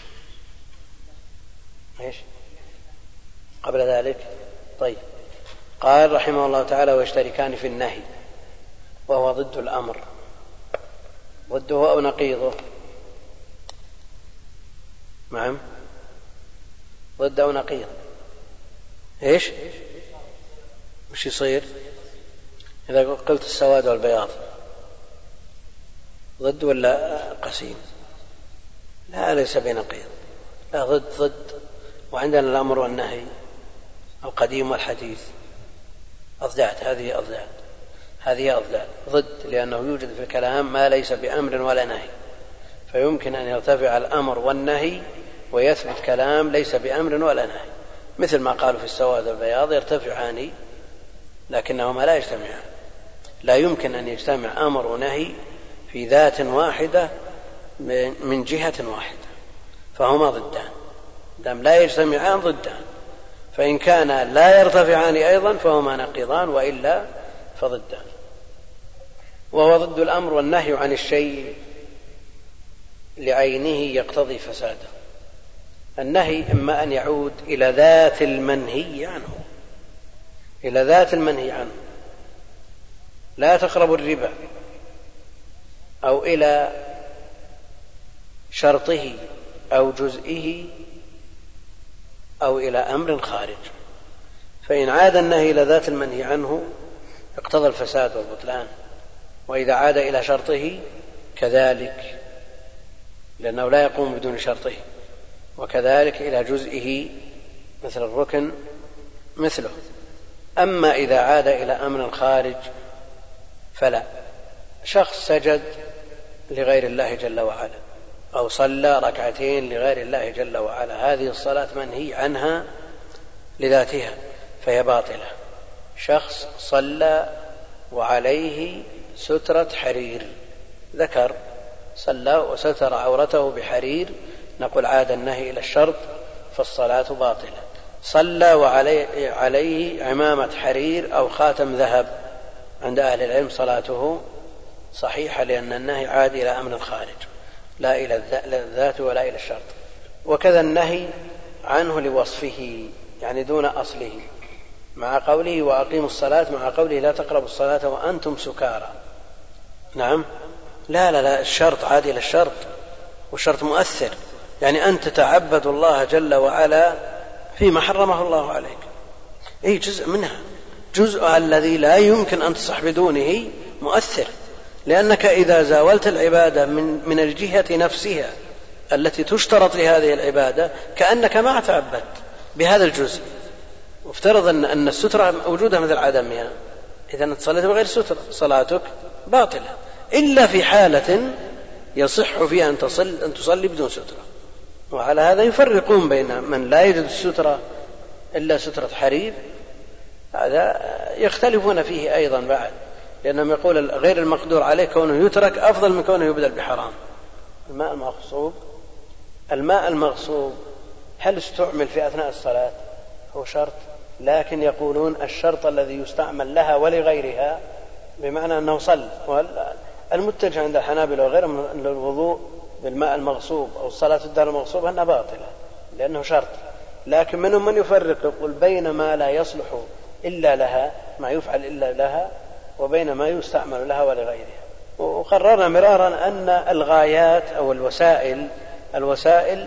إيش قبل ذلك؟ طيب، قال رحمه الله تعالى: ويشتركان في النهي وهو ضد الأمر. ضده أو نقيضه؟ نعم، ضد أو نقيض. إيش وش يصير إذا قلت السواد والبياض؟ ضد ولا قسيم؟ لا ليس بنقيض، لا ضد ضد. وعندنا الأمر والنهي، القديم والحديث، أضداد، هذه أضداد هذه أضداد ضد، لأنه يوجد في الكلام ما ليس بأمر ولا نهي، فيمكن أن يرتفع الأمر والنهي ويثبت كلام ليس بأمر ولا نهي، مثل ما قالوا في السواد والبياض يرتفعان لكنهما لا يجتمعان. لا يمكن أن يجتمع أمر ونهي في ذات واحدة من جهة واحدة، فهما ضدان، دام لا يجتمعان ضدان، فإن كان لا يرتفعان أيضا فهما نقيضان، وإلا فضدان. وهو ضد الأمر والنهي عن الشيء لعينه يقتضي فساده. النهي إما أن يعود إلى ذات المنهي عنه، إلى ذات المنهي عنه، لا تقربوا الربا، أو إلى شرطه أو جزئه، أو إلى أمر خارج. فإن عاد النهي إلى ذات المنهي عنه اقتضى الفساد والبطلان، وإذا عاد إلى شرطه كذلك، لأنه لا يقوم بدون شرطه، وكذلك إلى جزئه مثل الركن مثله. أما إذا عاد إلى أمر خارج فلا. شخص سجد لغير الله جل وعلا، أو صلى ركعتين لغير الله جل وعلا، هذه الصلاة منهي عنها لذاتها فهي باطلة. شخص صلى وعليه سترة حرير، ذكر صلى وستر عورته بحرير، نقول عاد النهي إلى الشرط فالصلاة باطلة. صلى وعليه عليه عمامة حرير أو خاتم ذهب، عند أهل العلم صلاته صحيحة، لأن النهي عاد إلى أمر خارج لا إلى الذات ولا إلى الشرط. وكذا النهي عنه لوصفه، يعني دون أصله، مع قوله وأقيموا الصلاة، مع قوله لا تقربوا الصلاة وأنتم سكارى. نعم، لا لا لا الشرط عاد إلى الشرط، والشرط مؤثر، يعني أن تتعبد الله جل وعلا فيما حرمه الله عليك، أي جزء منها، جزء الذي لا يمكن أن تصح بدونه مؤثر، لأنك إذا زاولت العبادة من, من الجهة نفسها التي تشترط لهذه العبادة كأنك ما تعبدت بهذا الجزء. وافترض أن, أن السترة موجودة مثل عدمها، إذا أنت صليت بغير سترة صلاتك باطلة، إلا في حالة يصح فيها أن تصلي, أن تصلي بدون سترة. وعلى هذا يفرقون بين من لا يجد السترة إلا سترة حرير، هذا يختلفون فيه أيضا بعد، لأنهم يقول غير المقدور عليه كونه يترك أفضل من كونه يبدل بحرام. الماء المغصوب الماء المغصوب هل استعمل في أثناء الصلاة؟ هو شرط، لكن يقولون الشرط الذي يستعمل لها ولغيرها، بمعنى أنه صل. المتجه عند الحنابلة وغيرهم أن الوضوء بالماء المغصوب أو الصلاة الدار المغصوبة أنها باطلة لأنه شرط، لكن منهم من يفرق يقول بين ما لا يصلح إلا لها، ما يفعل إلا لها، وبين ما يستعمل لها ولغيرها. وقررنا مرارا أن الغايات أو الوسائل الوسائل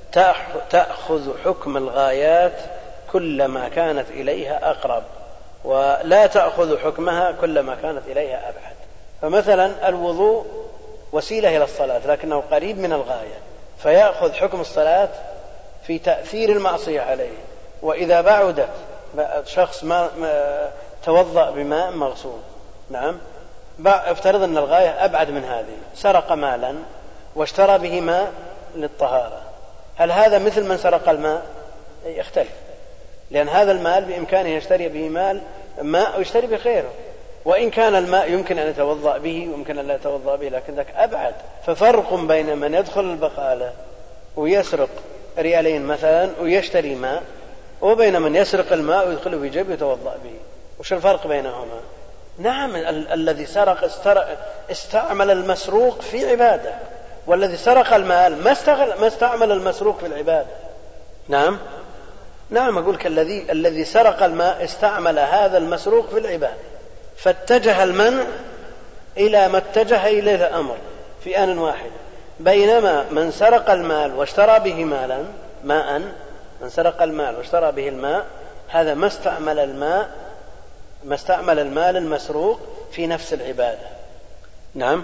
تأخذ حكم الغايات كلما كانت إليها أقرب، ولا تأخذ حكمها كلما كانت إليها أبعد. فمثلا الوضوء وسيلة إلى الصلاة لكنه قريب من الغاية، فيأخذ حكم الصلاة في تأثير المعصية عليه. وإذا بعدت شخص ما توضأ بماء مغصوب، نعم، افترض أن الغاية أبعد من هذه، سرق مالا واشترى به ماء للطهارة، هل هذا مثل من سرق الماء؟ يختلف، لأن هذا المال بإمكانه يشتري به مال ماء ويشتري به خيره، وإن كان الماء يمكن أن يتوضأ به ويمكن أن لا يتوضأ به، لكن ذاك أبعد. ففرق بين من يدخل البقالة ويسرق ريالين مثلا ويشتري ماء، وبين من يسرق الماء ويدخله في جيبه ويتوضأ به. وش الفرق بينهما؟ نعم، ال- الذي سرق استعمل المسروق في عبادة، والذي سرق المال ما, ما استعمل المسروق في العبادة. نعم نعم أقول لك الذي الذي سرق الماء استعمل هذا المسروق في العبادة، فاتجه المنع إلى ما اتجه إليه الأمر في آن واحد، بينما من سرق المال واشترى به مالا ماء من سرق المال واشترى به الماء هذا ما استعمل الماء ما استعمل المال المسروق في نفس العبادة. نعم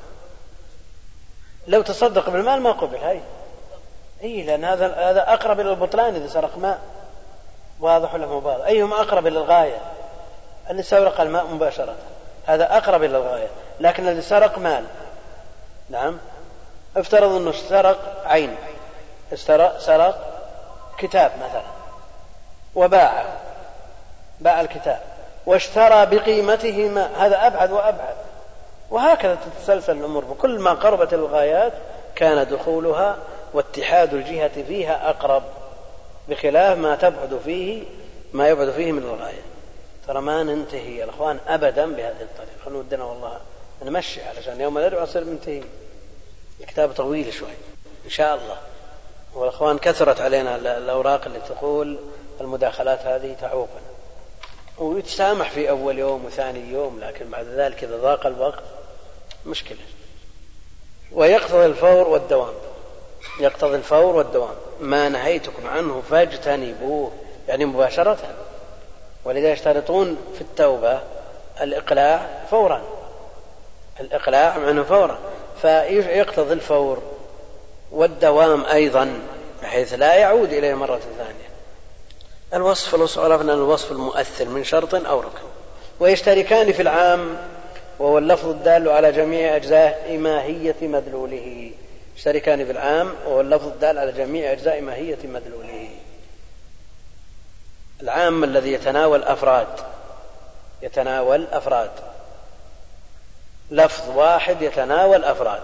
لو تصدق بالمال ما قبل هاي اي لأن هذا هذا أقرب إلى البطلان إذا سرق ماء. واضح ولا مو واضح؟ أيهما أقرب إلى الغاية؟ اللي سرق الماء مباشرة هذا أقرب إلى الغاية، لكن الذي سرق مال نعم افترض أنه سرق عين سرق, سرق كتاب مثلا وباعه باع الكتاب واشترى بقيمته ما هذا أبعد وأبعد. وهكذا تتسلسل الأمور بكل ما قربت الغايات كان دخولها واتحاد الجهة فيها أقرب بخلاف ما تبعد فيه ما يبعد فيه من الغاية. ترى ما ننتهي يا الأخوان أبدا بهذه الطريقة. خلوا ودنا والله نمشي علشان يوم ندعو أصير منتهي. الكتاب طويل شوي إن شاء الله. والأخوان كثرت علينا الأوراق اللي تقول المداخلات هذه تعوقنا ويتسامح في أول يوم وثاني يوم، لكن بعد ذلك إذا ضاق الوقت مشكلة. ويقتضي الفور والدوام يقتضي الفور والدوام ما نهيتكم عنه فاجتنبوه يعني مباشرة. ولذا يشترطون في التوبة الإقلاع فورا الإقلاع عنه فورا فيقتضي الفور والدوام أيضا بحيث لا يعود إليه مرة ثانية. الوصف الوصف عرفنا الوصف المؤثر من شرط أو ركن. ويشتركان في العام وهو اللفظ الدال على جميع أجزاء ماهية مدلوله. يشتركان في العام وهو اللفظ الدال على جميع أجزاء ماهية مدلوله. العام الذي يتناول أفراد يتناول أفراد لفظ واحد يتناول أفراد،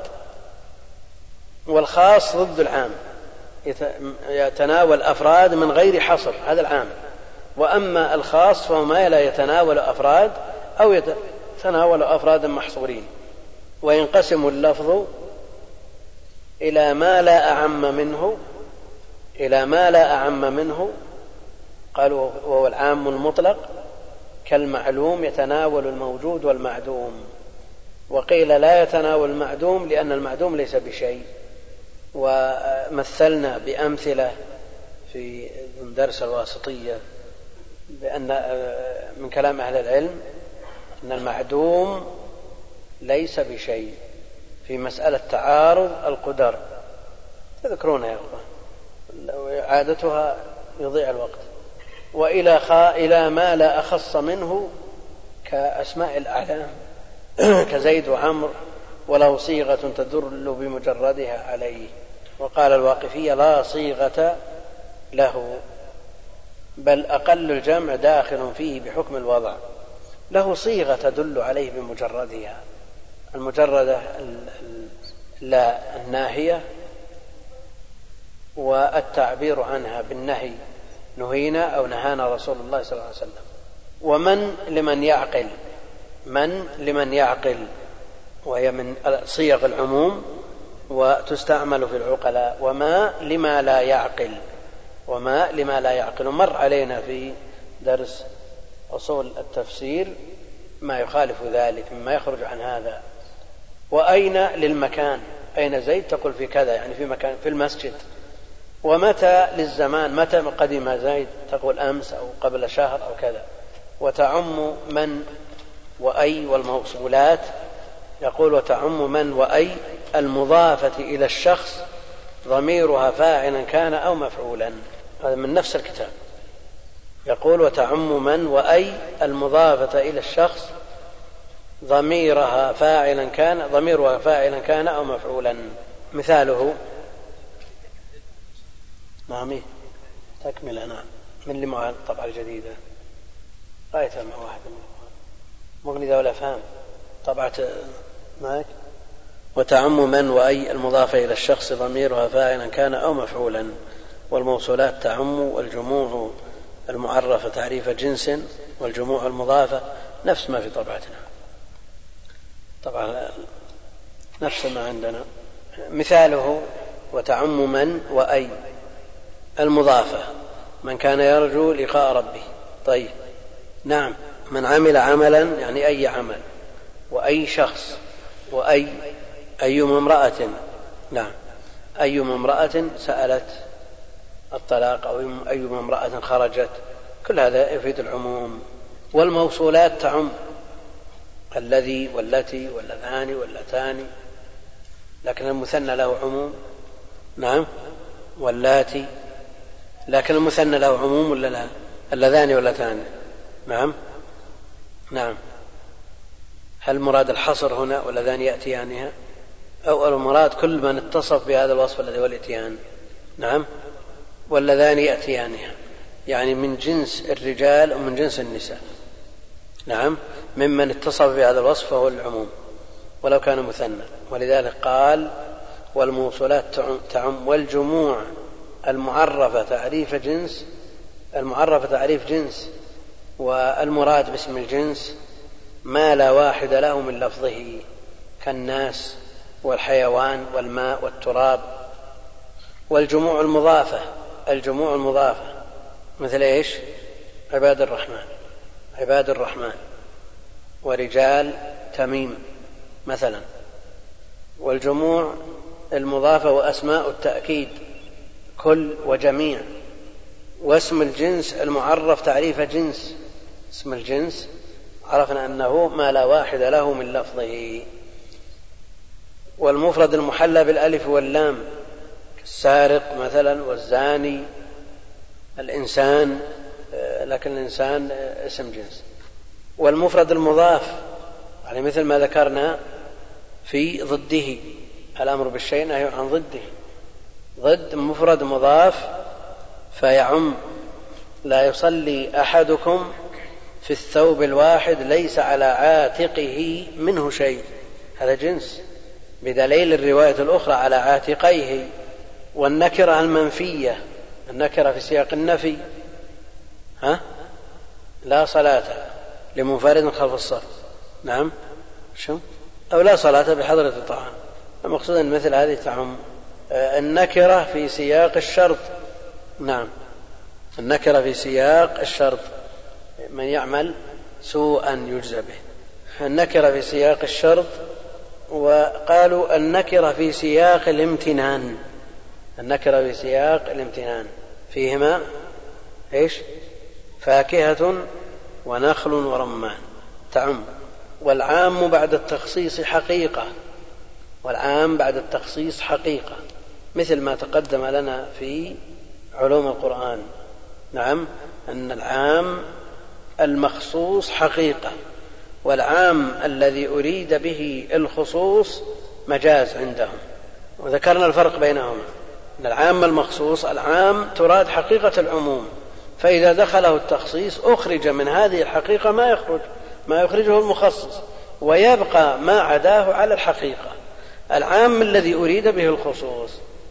والخاص ضد العام يتناول أفراد من غير حصر هذا العام. وأما الخاص فهو ما لا يتناول أفراد أو يتناول أفرادا محصورين. وينقسم اللفظ إلى ما لا أعم منه إلى ما لا أعم منه قالوا وهو العام المطلق كالمعلوم يتناول الموجود والمعدوم. وقيل لا يتناول المعدوم لأن المعدوم ليس بشيء. ومثلنا بأمثلة في درس الواسطية بأن من كلام أهل العلم أن المعدوم ليس بشيء في مسألة تعارض القدر. تذكرونها يا أخوان عادتها يضيع الوقت. وإلى إلى ما لا أخص منه كأسماء الأعلام كزيد وعمر وله صيغة تدل بمجردها عليه. وقال الواقفية لا صيغة له بل أقل الجمع داخل فيه بحكم الوضع. له صيغة تدل عليه بمجردها المجردة لا الناهية والتعبير عنها بالنهي نهينا أو نهانا رسول الله صلى الله عليه وسلم. ومن لمن يعقل من لمن يعقل وهي من صيغ العموم وتستعمل في العقلاء. وما لما لا يعقل وما لما لا يعقل. مر علينا في درس أصول التفسير ما يخالف ذلك مما يخرج عن هذا. وأين للمكان أين زيد تقول في كذا يعني في مكان في المسجد. ومتى للزمان متى قدم زيد تقول أمس أو قبل شهر أو كذا. وتعم من وأي والموصولات يقول وتعم من وأي المضافة إلى الشخص ضميرها فاعلا كان أو مفعولا. هذا من نفس الكتاب يقول وتعم من وأي المضافة إلى الشخص ضميرها فاعلا كان ضميرها فاعلا كان أو مفعولا. مثاله نعم تكمل أنا من اللي معه الطبعة الجديدة رأيتها مع واحد مغني ذا ولا فهم طبعة معك. وتعم من وأي المضافة إلى الشخص ضميرها فاعلا كان أو مفعولا. والموصولات تعم والجموع المعرفة تعريف جنس والجموع المضافة نفس ما في طبعتنا طبعا نفس ما عندنا. مثاله وتعم من وأي المضافة من كان يرجو لقاء ربه. طيب نعم من عمل عملا يعني أي عمل وأي شخص وأي أيما امرأة. نعم أيما امرأة سألت الطلاق أو أيما امرأة خرجت، كل هذا يفيد العموم. والموصولات تعم الذي والتي واللذان واللتان، لكن المثنى له عموم. نعم واللاتي، لكن المثنى له عموم ولا لا؟ اللذان واللتان. نعم نعم. هل مراد الحصر هنا واللذان يأتيانها، أو المراد كل من اتصف بهذا الوصف الذي هو الاتيان؟ نعم واللذان يأتيانها، يعني من جنس الرجال ومن جنس النساء. نعم ممن اتصف بهذا الوصف فهو العموم ولو كان مثنى. ولذلك قال والموصولات تعم. والجموع المعرفة تعريف جنس، المعرفة تعريف جنس، والمراد باسم الجنس ما لا واحد له من لفظه كالناس والحيوان والماء والتراب. والجموع المضافة، الجموع المضافة مثل ايش؟ عباد الرحمن، عباد الرحمن ورجال تميم مثلا. والجموع المضافة وأسماء التأكيد كل وجميع. واسم الجنس المعرف تعريف جنس، اسم الجنس عرفنا أنه ما لا واحد له من لفظه. والمفرد المحلى بالألف واللام السارق مثلا والزاني، الإنسان، لكن الإنسان اسم جنس. والمفرد المضاف يعني مثل ما ذكرنا في ضده، الأمر بالشيء نهي عن ضده، ضد مفرد مضاف فيعم. لا يصلي أحدكم في الثوب الواحد ليس على عاتقه منه شيء، هذا جنس بدليل الرواية الأخرى على عاتقيه. والنكرة المنفية، النكرة في سياق النفي، ها لا صلاة لمنفرد خلف الصف. نعم شو أو لا صلاة بحضرة الطعام. المقصود أن مثل هذه تعم. النكرة في سياق الشرط، نعم النكرة في سياق الشرط من يعمل سوءا يجزى به، النكرة في سياق الشرط. وقالوا النكرة في سياق الامتنان، النكرة في سياق الامتنان فيهما ايش؟ فاكهة ونخل ورمان تعم. والعام بعد التخصيص حقيقة، والعام بعد التخصيص حقيقة مثل ما تقدم لنا في علوم القرآن. نعم أن العام المخصوص حقيقة، والعام الذي أريد به الخصوص مجاز عندهم، وذكرنا الفرق بينهما. أن العام المخصوص العام تراد حقيقة العموم، فإذا دخله التخصيص أخرج من هذه الحقيقة ما يخرج ما يخرجه المخصص، ويبقى ما عداه على الحقيقة. العام الذي أريد به الخصوص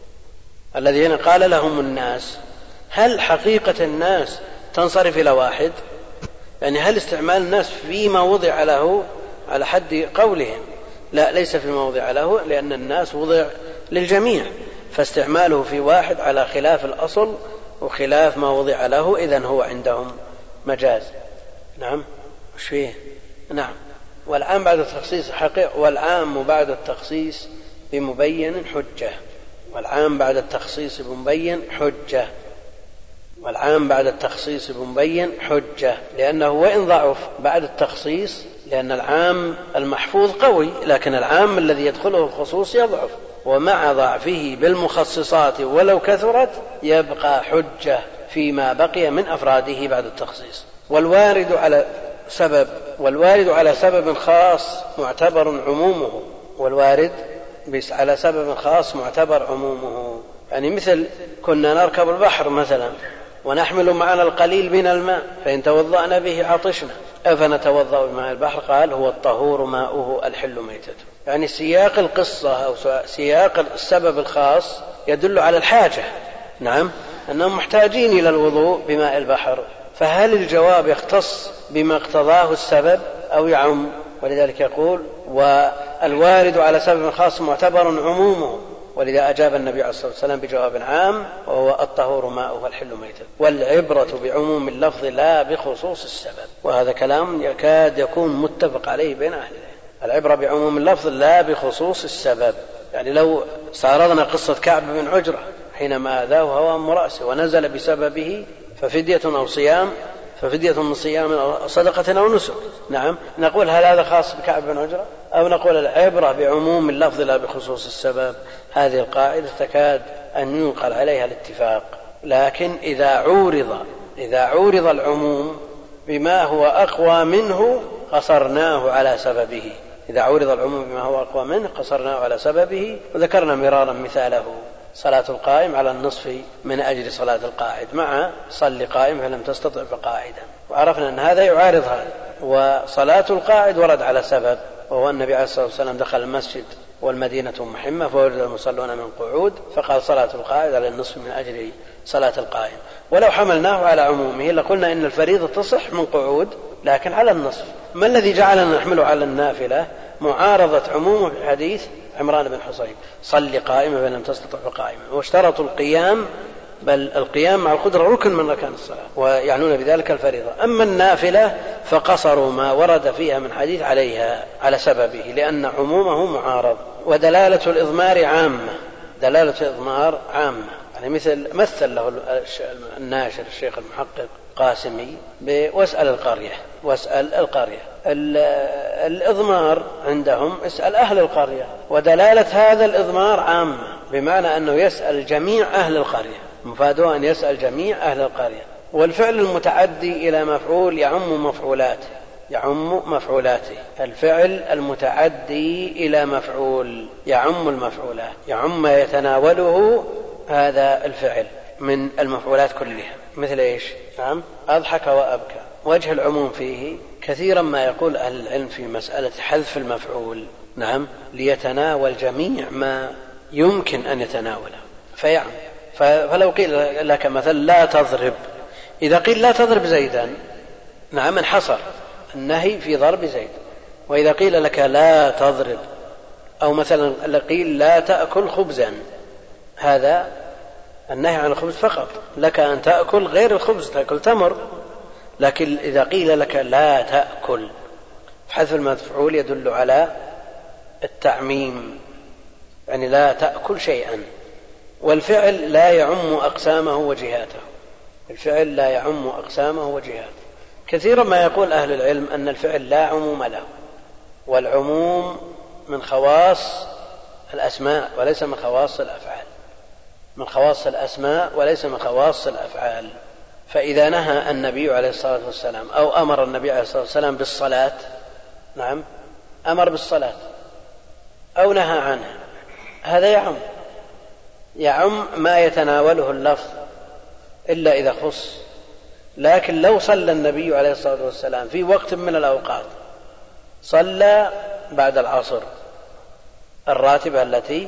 الذين قال لهم الناس، هل حقيقة الناس تنصرف إلى واحد؟ يعني هل استعمال الناس فيما وضع له على حد قولهم؟ لا، ليس فيما وضع له، لأن الناس وضع للجميع، فاستعماله في واحد على خلاف الأصل وخلاف ما وضع له، إذن هو عندهم مجاز. نعم وش فيه؟ نعم. والعام بعد التخصيص حقيقة، والعام بعد التخصيص بمبين حجة، والعام بعد التخصيص بمبين حجة، والعام بعد التخصيص بمبين حجة، لأنه وإن ضعف بعد التخصيص، لأن العام المحفوظ قوي، لكن العام الذي يدخله الخصوص يضعف، ومع ضعفه بالمخصصات ولو كثرت يبقى حجة فيما بقي من أفراده بعد التخصيص. والوارد على سبب والوارد على سبب خاص معتبر عمومه، والوارد على سبب خاص معتبر عمومه. يعني مثل كنا نركب البحر مثلا ونحمل معنا القليل من الماء، فإن توضأنا به عطشنا أفنتوضأ بماء البحر؟ قال هو الطهور ماؤه الحل ميتته. يعني سياق القصة أو سياق السبب الخاص يدل على الحاجة. نعم أنهم محتاجين إلى الوضوء بماء البحر، فهل الجواب يختص بما اقتضاه السبب أو يعم؟ ولذلك يقول والوارد على سبب خاص معتبر عمومه، ولذا أجاب النبي عليه الصلاة والسلام بجواب عام وهو الطهور ماؤه الحل ميتته. والعبرة بعموم اللفظ لا بخصوص السبب، وهذا كلام يكاد يكون متفق عليه بين أهل العلم. العبرة بعموم اللفظ لا بخصوص السبب. يعني لو استعرضنا قصة كعب بن عجرة حينما آذاه هو أم رأسه ونزل بسببه ففدية أو صيام ففدية من صيام أو صدقة أو نسك. نعم، نقول هل هذا خاص بكعب بن عجرة أو نقول العبرة بعموم اللفظ لا بخصوص السبب؟ هذه القاعدة تكاد أن ينقل عليها الاتفاق. لكن إذا عورض إذا عورض العموم بما هو أقوى منه قصرناه على سببه. إذا عورض العموم بما هو أقوى منه قصرناه على سببه. وذكرنا مرارا مثاله صلاة القائم على النصف من أجل صلاة القاعد مع صل قائم فلم تستطع فقاعدا، وعرفنا أن هذا يعارض هذا. وصلاة القاعد ورد على سبب، وهو النبي عليه الصلاة والسلام دخل المسجد والمدينة محمة فوجد المصلون من قعود فقال صلاة القاعد على النصف من أجل صلاة القائم. ولو حملناه على عمومه لقلنا إن الفريضة تصح من قعود لكن على النصف. ما الذي جعلنا نحمله على النافلة؟ معارضة عمومه في حديث عمران بن حصين صل قائما فلم تستطع فقائما، واشترطوا القيام، بل القيام مع القدرة ركن من أركان الصلاة ويعنون بذلك الفريضة. أما النافلة فقصروا ما ورد فيها من حديث عليها على سببه لأن عمومه معارض. ودلالة الإضمار عامة، دلالة الإضمار عامة، يعني مثل مثل له الناشر الشيخ المحقق قاسمي بواسأل القرية واسأل القرية. الإضمار عندهم اسأل أهل القرية، ودلالة هذا الإضمار عامة بمعنى أنه يسأل جميع أهل القرية، مفاده أن يسأل جميع أهل القرية. والفعل المتعدي إلى مفعول يعم مفعولاته يعم مفعولاته الفعل المتعدي إلى مفعول يعم المفعولات، يعم ما يتناوله هذا الفعل من المفعولات كلها. مثل إيش؟ نعم، أضحك وأبكى. وجه العموم فيه كثيرا ما يقول أهل العلم في مسألة حذف المفعول، نعم، ليتناول جميع ما يمكن أن يتناوله فيعم. فلو قيل لك مثلا لا تضرب، إذا قيل لا تضرب زيدا، نعم، انحصر النهي في ضرب زيد. وإذا قيل لك لا تضرب، أو مثلا قيل لا تأكل خبزا، هذا النهي عن الخبز فقط، لك أن تأكل غير الخبز، تأكل تمر. لكن إذا قيل لك لا تأكل، حذف المفعول يدل على التعميم، يعني لا تأكل شيئا. والفعل لا يعم أقسامه وجهاته، الفعل لا يعم أقسامه وجهاته. كثيرا ما يقول أهل العلم أن الفعل لا عموم له، والعموم من خواص الأسماء وليس من خواص الأفعال، من خواص الأسماء وليس من خواص الأفعال. فإذا نهى النبي عليه الصلاة والسلام أو أمر النبي عليه الصلاة والسلام بالصلاة، نعم، أمر بالصلاة أو نهى عنها، هذا يعم يعم ما يتناوله اللفظ إلا إذا خص. لكن لو صلى النبي عليه الصلاة والسلام في وقت من الأوقات، صلى بعد العصر الراتبة التي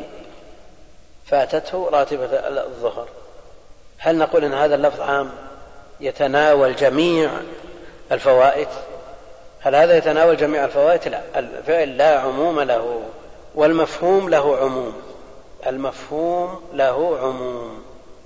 فاتته راتبة الظهر، هل نقول إن هذا اللفظ عام يتناول جميع الفوائد؟ هل هذا يتناول جميع الفوائد؟ لا، الفعل لا عموم له، والمفهوم له عموم، المفهوم له عموم.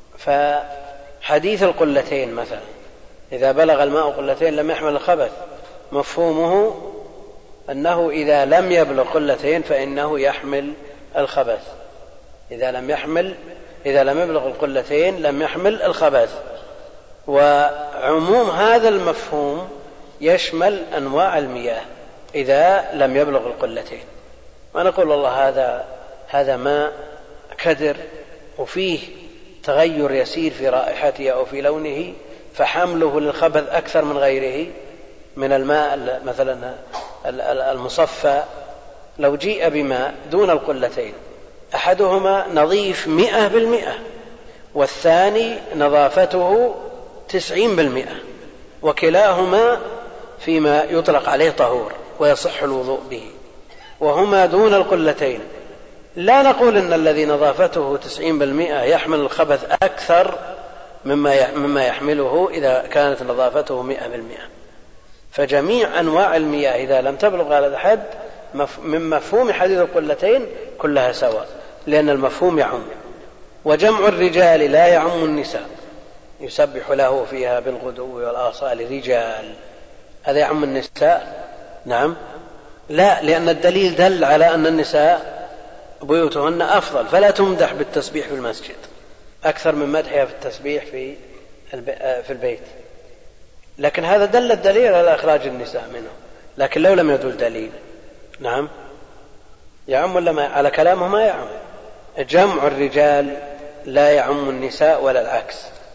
فحديث القلتين مثلا، إذا بلغ الماء قلتين لم يحمل الخبث، مفهومه أنه إذا لم يبلغ قلتين فإنه يحمل الخبث، إذا لم يحمل إذا لم يبلغ القلتين لم يحمل الخبث. وعموم هذا المفهوم يشمل أنواع المياه إذا لم يبلغ القلتين. ونقول والله هذا هذا ماء كدر وفيه تغير يسير في رائحته أو في لونه، فحمله للخبث أكثر من غيره من الماء مثلا المصفى. لو جيء بماء دون القلتين، أحدهما نظيف مئة بالمئة والثاني نظافته تسعين بالمئة، وكلاهما فيما يطلق عليه طهور ويصح الوضوء به، وهما دون القلتين، لا نقول إن الذي نظافته تسعين بالمئة يحمل الخبث أكثر مما يحمله إذا كانت نظافته مئة بالمئة. فجميع أنواع المياه إذا لم تبلغ هذا الحد من مفهوم حديث القلتين كلها سواء، لأن المفهوم يعم. وجمع الرجال لا يعم النساء، يسبح له فيها بالغدو والآصال رجال، هذا يعم النساء؟ نعم، لا، لأن الدليل دل على أن النساء بيوتهن أفضل، فلا تمدح بالتسبيح في المسجد، أكثر من مدحها في التسبيح في في البيت، لكن هذا دل الدليل على إخراج النساء منه. لكن لو لم يدل دليل نعم يعم ولا ما على كلامه ما يعم. جمع الرجال لا يعم النساء ولا العكس،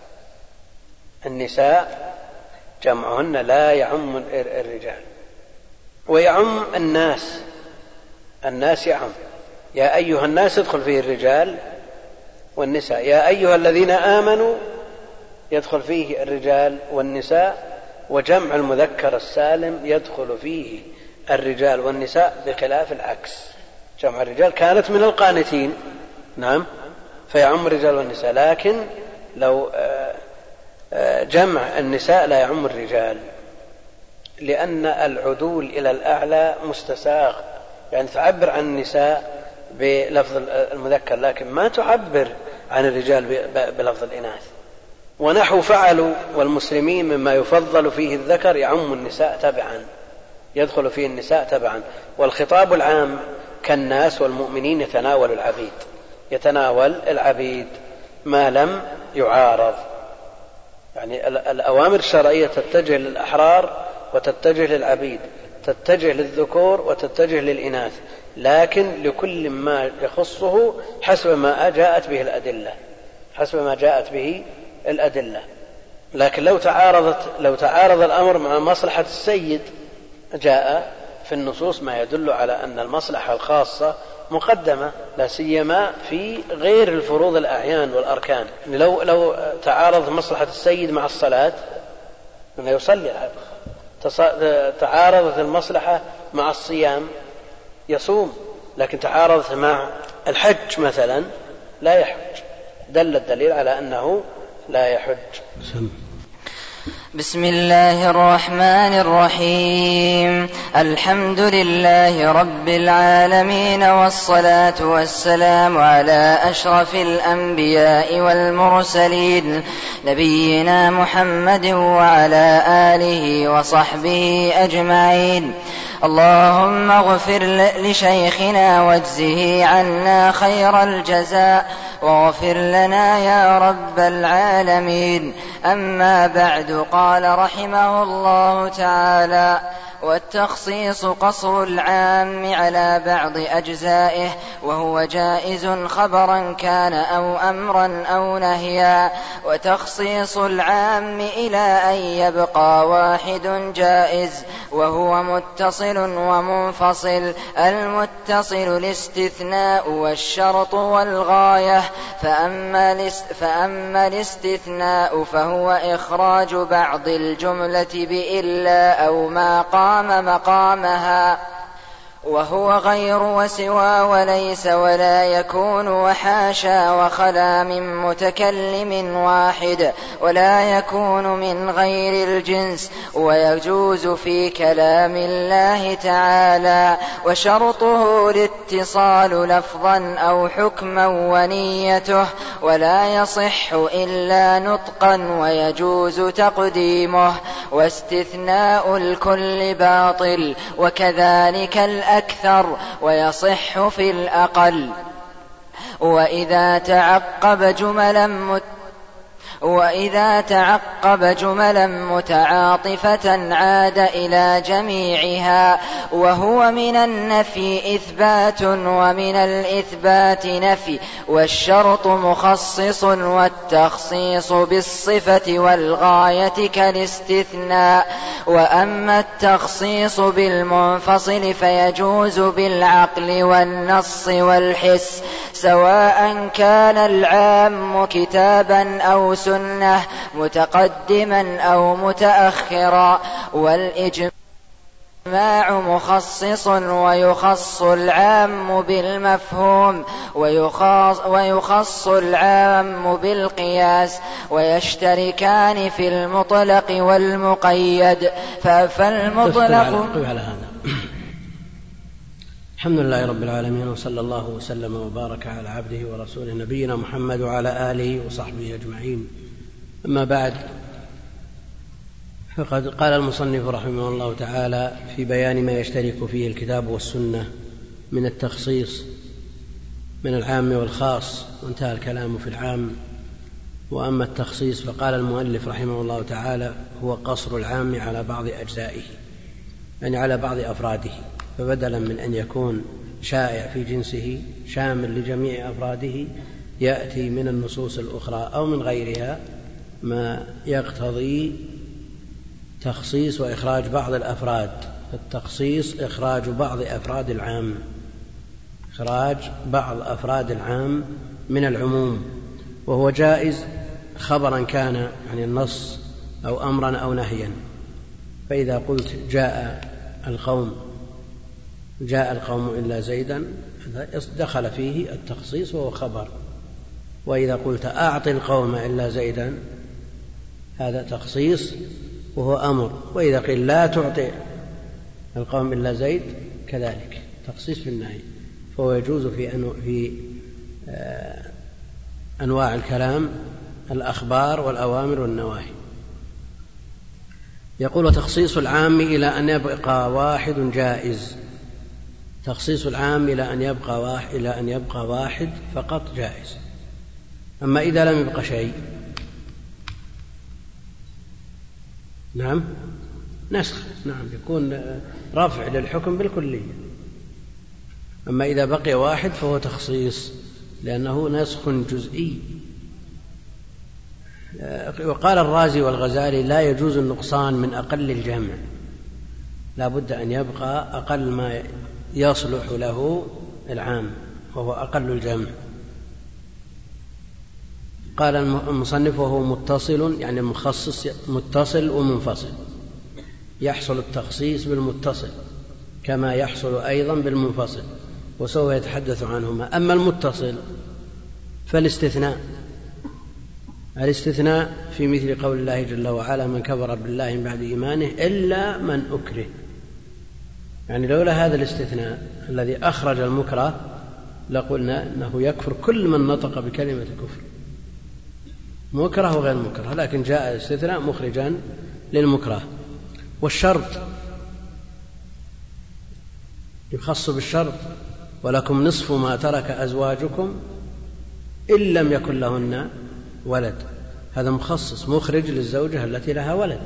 النساء جمعهن لا يعم الرجال، ويعم الناس، الناس يعم، يا أيها الناس يدخل فيه الرجال والنساء، يا أيها الذين آمنوا يدخل فيه الرجال والنساء، وجمع المذكر السالم يدخل فيه الرجال والنساء بخلاف العكس. جمع الرجال كانت من القانتين نعم فيعم الرجال والنساء، لكن لو جمع النساء لا يعم الرجال، لأن العدول إلى الأعلى مستساغ، يعني تعبر عن النساء بلفظ المذكر لكن ما تعبر عن الرجال بلفظ الإناث. ونحو فعلوا والمسلمين مما يفضل فيه الذكر يعم النساء تبعا، يدخل فيه النساء تبعا. والخطاب العام كالناس والمؤمنين يتناول العبيد، يتناول العبيد ما لم يعارض، يعني الأوامر الشرعية تتجه للأحرار وتتجه للعبيد، تتجه للذكور وتتجه للإناث، لكن لكل ما يخصه حسب ما جاءت به الأدلة، حسب ما جاءت به الأدلة. لكن لو تعارضت لو تعارض الأمر مع مصلحة السيد جاء في النصوص ما يدل على أن المصلحة الخاصة مقدمة، لا سيما في غير الفروض الأعيان والأركان. لو لو تعارض مصلحة السيد مع الصلاة أنه يصلي العبد، تعارضت المصلحة مع الصيام يصوم، لكن تعارضت مع الحج مثلا لا يحج، دل الدليل على أنه لا يحج. بسم الله الرحمن الرحيم. الحمد لله رب العالمين، والصلاة والسلام على أشرف الأنبياء والمرسلين نبينا محمد وعلى آله وصحبه أجمعين. اللهم اغفر لشيخنا واجزه عنا خير الجزاء، واغفر لنا يا رب العالمين. أما بعد، قال رحمه الله تعالى: والتخصيص قصر العام على بعض أجزائه، وهو جائز خبرا كان أو أمرا أو نهيا. وتخصيص العام إلى أن يبقى واحد جائز، وهو متصل ومنفصل. المتصل الاستثناء والشرط والغاية، فأما, فأما الاستثناء فهو إخراج بعض الجملة بإلا أو ما قام مقامها، وهو غير وسوى وليس ولا يكون وحاشا وخلا من متكلم واحد، ولا يكون من غير الجنس، ويجوز في كلام الله تعالى. وشرطه الاتصال لفظا أو حكما ونيته، ولا يصح إلا نطقا ويجوز تقديمه. واستثناء الكل باطل، وكذلك الأكثر ويصح في الأقل. وإذا تعقب جملا مت وإذا تعقب جملا متعاطفة عاد إلى جميعها، وهو من النفي إثبات ومن الإثبات نفي. والشرط مخصص، والتخصيص بالصفة والغاية كالاستثناء. وأما التخصيص بالمنفصل فيجوز بالعقل والنص والحس، سواء كان العام كتابا أو سنة، متقدما أو متأخرا. والإجماع مخصص، ويخص العام بالمفهوم، ويخص العام بالقياس، ويشتركان في المطلق والمقيد. فالمطلق الحمد لله رب العالمين، وصلى الله وسلم وبارك على عبده ورسوله نبينا محمد وعلى آله وصحبه أجمعين. أما بعد، فقد قال المصنف رحمه الله تعالى في بيان ما يشترك فيه الكتاب والسنة من التخصيص من العام والخاص، وانتهى الكلام في العام وأما التخصيص فقال المؤلف رحمه الله تعالى هو قصر العام على بعض أجزائه، يعني على بعض أفراده، فبدلا من أن يكون شائع في جنسه شامل لجميع أفراده يأتي من النصوص الأخرى أو من غيرها ما يقتضي تخصيص وإخراج بعض الأفراد. التخصيص إخراج بعض أفراد العام، إخراج بعض أفراد العام من العموم، وهو جائز خبرا كان يعني النص أو أمرا أو نهيا. فإذا قلت جاء القوم جاء القوم إلا زيدا دخل فيه التخصيص وهو خبر، وإذا قلت أعطي القوم إلا زيدا هذا تخصيص وهو أمر، وإذا قيل لا تعطي القوم إلا زيد كذلك تخصيص في النهي. فهو يجوز في, أنو في أنواع الكلام الأخبار والأوامر والنواهي. يقول وتخصيص العام إلى أن يبقى واحد جائز، تخصيص العام إلى أن يبقى واحد, إلى أن يبقى واحد فقط جائز. أما إذا لم يبقى شيء نعم نسخ، نعم يكون رفع للحكم بالكلية. أما إذا بقي واحد فهو تخصيص لأنه نسخ جزئي. وقال الرازي والغزالي لا يجوز النقصان من أقل الجمع، لا بد أن يبقى أقل ما يصلح له العام وهو أقل الجمع. قال المصنف وهو متصل يعني مخصص متصل ومنفصل، يحصل التخصيص بالمتصل كما يحصل أيضا بالمنفصل، وسوف يتحدث عنهما. أما المتصل فالاستثناء، الاستثناء في مثل قول الله جل وعلا من كفر بالله من بعد إيمانه إلا من أكره، يعني لولا هذا الاستثناء الذي أخرج المكره لقلنا أنه يكفر كل من نطق بكلمة الكفر، مكره وغير مكره، لكن جاء الاستثناء مخرجا للمكره. والشرط يخص بالشرط ولكم نصف ما ترك أزواجكم إن لم يكن لهن ولد، هذا مخصص مخرج للزوجة التي لها ولد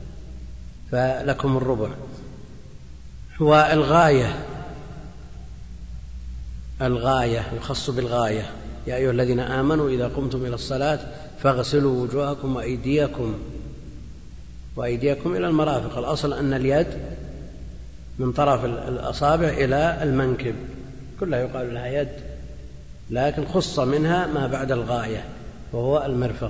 فلكم الربع. والغاية الغاية يخص بالغاية يا أيها الذين آمنوا إذا قمتم إلى الصلاة فاغسلوا وجوهكم وأيديكم وأيديكم إلى المرافق. الأصل أن اليد من طرف الأصابع إلى المنكب كلها يقال لها يد، لكن خص منها ما بعد الغاية وهو المرفق.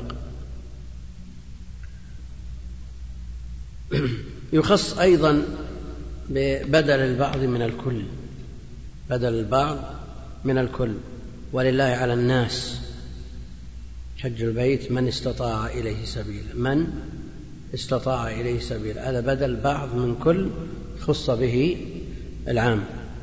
يخص أيضا ببدل البعض من الكل، بدل البعض من الكل. ولله على الناس حج البيت من استطاع إليه سبيلا، من استطاع إليه سبيلا، هذا بدل بعض من كل خص به العام.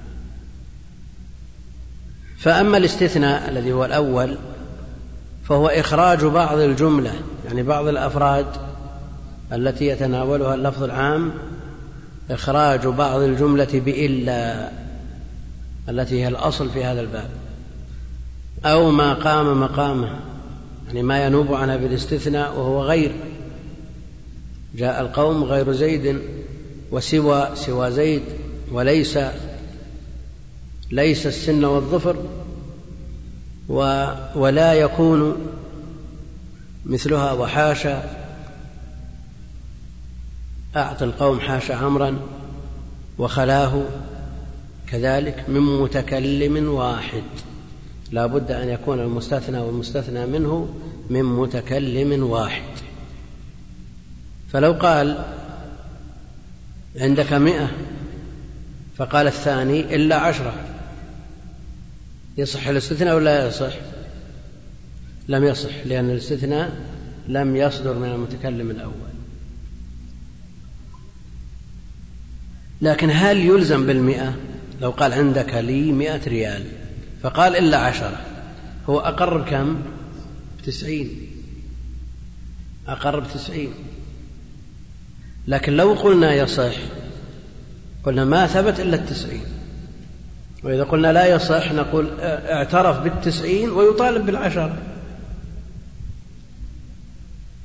فأما الاستثناء الذي هو الأول فهو إخراج بعض الجملة، يعني بعض الأفراد التي يتناولها اللفظ العام، إخراج بعض الجملة بإلا التي هي الأصل في هذا الباب، أو ما قام مقامه، يعني ما ينوب عنها بالاستثناء وهو غير، جاء القوم غير زيد وسوى سوى زيد وليس ليس السن والظفر ولا يكون مثلها وحاشا، أعطى القوم حاشا عمرا وخلاه، كذلك من متكلم واحد، لا بد أن يكون المستثنى والمستثنى منه من متكلم واحد. فلو قال عندك مئة فقال الثاني إلا عشرة، يصح الاستثناء ولا يصح؟ لم يصح، لأن الاستثناء لم يصدر من المتكلم الأول. لكن هل يلزم بالمئة؟ لو قال عندك لي مئة ريال فقال إلا عشرة، هو أقر بكم؟ بتسعين، أقر بتسعين. لكن لو قلنا يصح قلنا ما ثبت إلا التسعين، وإذا قلنا لا يصح نقول اعترف بالتسعين ويطالب بالعشرة.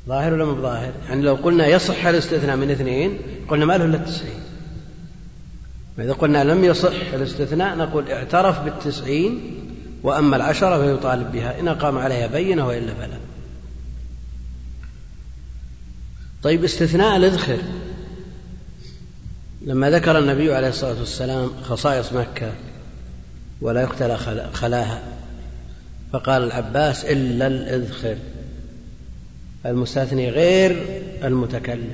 ظاهر ولا مو ظاهر؟ يعني لو قلنا يصح الاستثناء من اثنين قلنا ما له إلا التسعين، وإذا قلنا لم يصح الاستثناء نقول اعترف بالتسعين وأما العشرة فيطالب بها إن قام عليها بينة وإلا فلا. طيب استثناء الإذخر، لما ذكر النبي عليه الصلاة والسلام خصائص مكة ولا يقتل خلاها فقال العباس إلا الإذخر، المستثني غير المتكلم.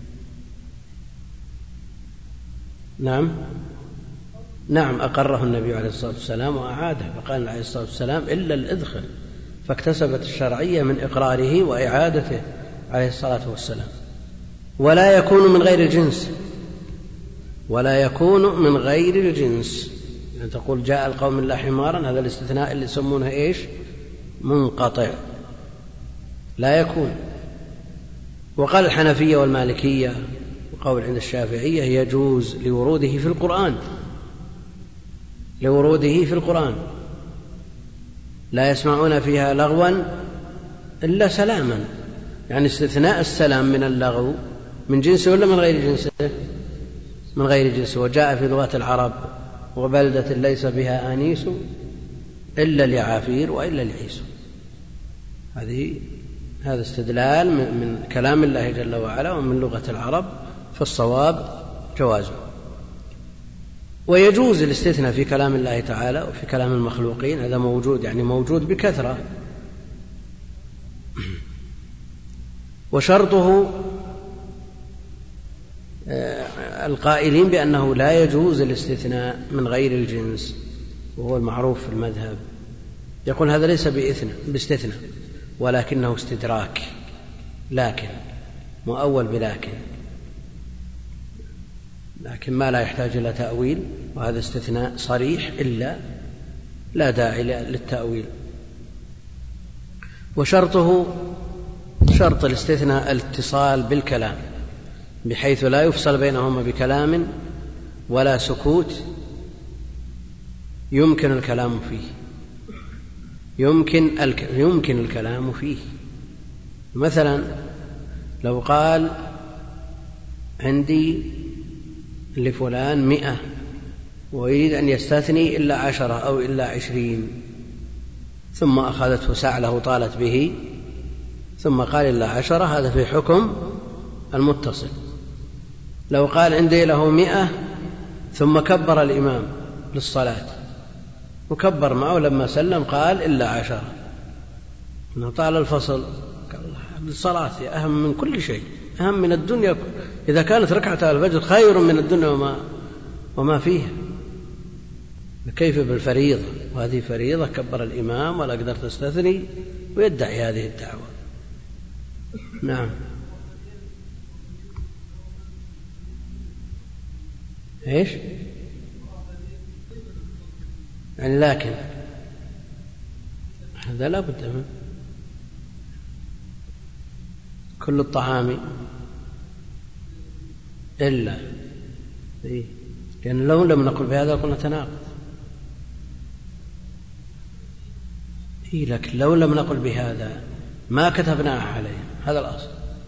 نعم نعم أقره النبي عليه الصلاة والسلام وأعاده، فقال عليه الصلاة والسلام إلا الإذخر، فاكتسبت الشرعية من إقراره وإعادته عليه الصلاة والسلام. ولا يكون من غير الجنس، ولا يكون من غير الجنس، يعني تقول جاء القوم إلا حمارا، هذا الاستثناء اللي يسمونه إيش؟ منقطع، لا يكون. وقال الحنفية والمالكية وقول عند الشافعية يجوز لوروده في القرآن، لوروده في القرآن لا يسمعون فيها لغوا إلا سلاما، يعني استثناء السلام من اللغو من جنسه ولا من غير جنسه؟ من غير جنسه. وجاء في لغة العرب وبلدة ليس بها آنيس إلا لعافير وإلا لعيسو. هذه هذا استدلال من كلام الله جل وعلا ومن لغة العرب، فالصواب جوازه. ويجوز الاستثناء في كلام الله تعالى وفي كلام المخلوقين، هذا موجود، يعني موجود بكثرة. وشرطه القائلين بأنه لا يجوز الاستثناء من غير الجنس، وهو المعروف في المذهب، يقول هذا ليس باستثناء ولكنه استدراك، لكن مؤول بلكن، لكن ما لا يحتاج إلى تأويل، وهذا استثناء صريح إلا لا داعي للتأويل. وشرطه شرط الاستثناء الاتصال بالكلام بحيث لا يفصل بينهما بكلام ولا سكوت يمكن الكلام فيه، يمكن الك... يمكن الكلام فيه. مثلا لو قال عندي لفلان مئة ويريد أن يستثني إلا عشرة أو إلا عشرين، ثم أخذته سعله طالت به ثم قال إلا عشرة، هذا في حكم المتصل. لو قال عندي له مئة ثم كبر الإمام للصلاة وكبر معه لما سلم قال إلا عشرة، طال الفصل، الصلاة أهم من كل شيء، أهم من الدنيا، إذا كانت ركعة الفجر خير من الدنيا وما, وما فيها، كيف بالفريضة؟ وهذه فريضة كبر الإمام ولا قدرت تستثني ويدعي هذه الدعوة. نعم. إيش؟ يعني لكن هذا لا بد منه. كل الطعام إلا إيه؟ لأن لو لم نقل بهذا قلنا تناقض. إيه لكن لو لم نقل بهذا ما كتبناه عليه، هذا الأصل.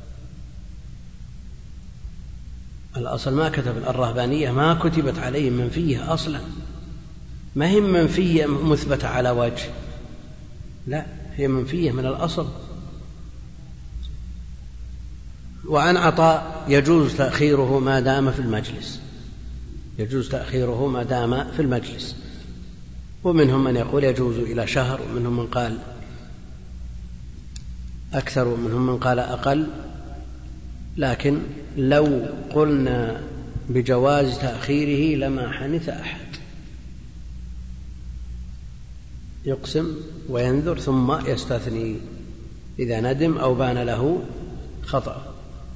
الأصل ما كتب، الرهبانية ما كتبت عليه منفية أصلا، ما هي منفية مثبتة على وجه، لا هي منفية من الأصل. وعن عطاء يجوز تأخيره ما دام في المجلس، يجوز تأخيره ما دام في المجلس. ومنهم من يقول يجوز إلى شهر، ومنهم من قال أكثر، ومنهم من قال أقل. لكن لو قلنا بجواز تأخيره لما حنث أحد، يقسم وينذر ثم يستثني إذا ندم أو بان له خطأ،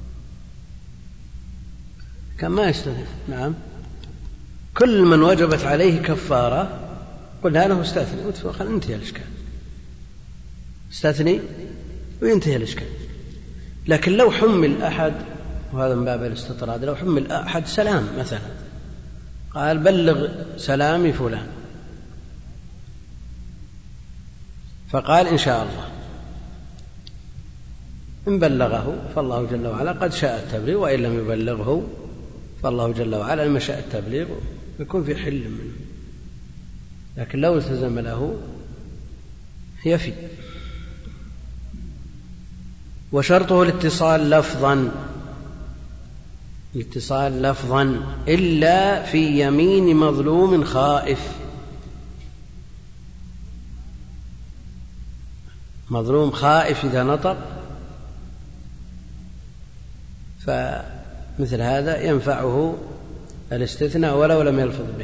كما يستثني. نعم. كل من وجبت عليه كفارة قلنا له استثني وتفقل، انتهي الإشكال، استثني وينتهي الإشكال. لكن لو حمل أحد، وهذا من باب الاستطراد، لو حمل أحد سلام مثلا، قال بلغ سلامي فلان، فقال إن شاء الله، إن بلغه فالله جل وعلا قد شاء التبليغ، وإن لم يبلغه فالله جل وعلا لما شاء التبليغ يكون في حل منه، لكن لو التزم له يفي. وشرطه الاتصال لفظا، الاتصال لفظا إلا في يمين مظلوم خائف. مظلوم خائف إذا نطق فمثل هذا ينفعه الاستثناء ولو لم يلفظ به.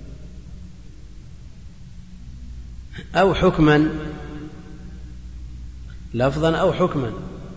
أو حكما، لفظا أو حكما.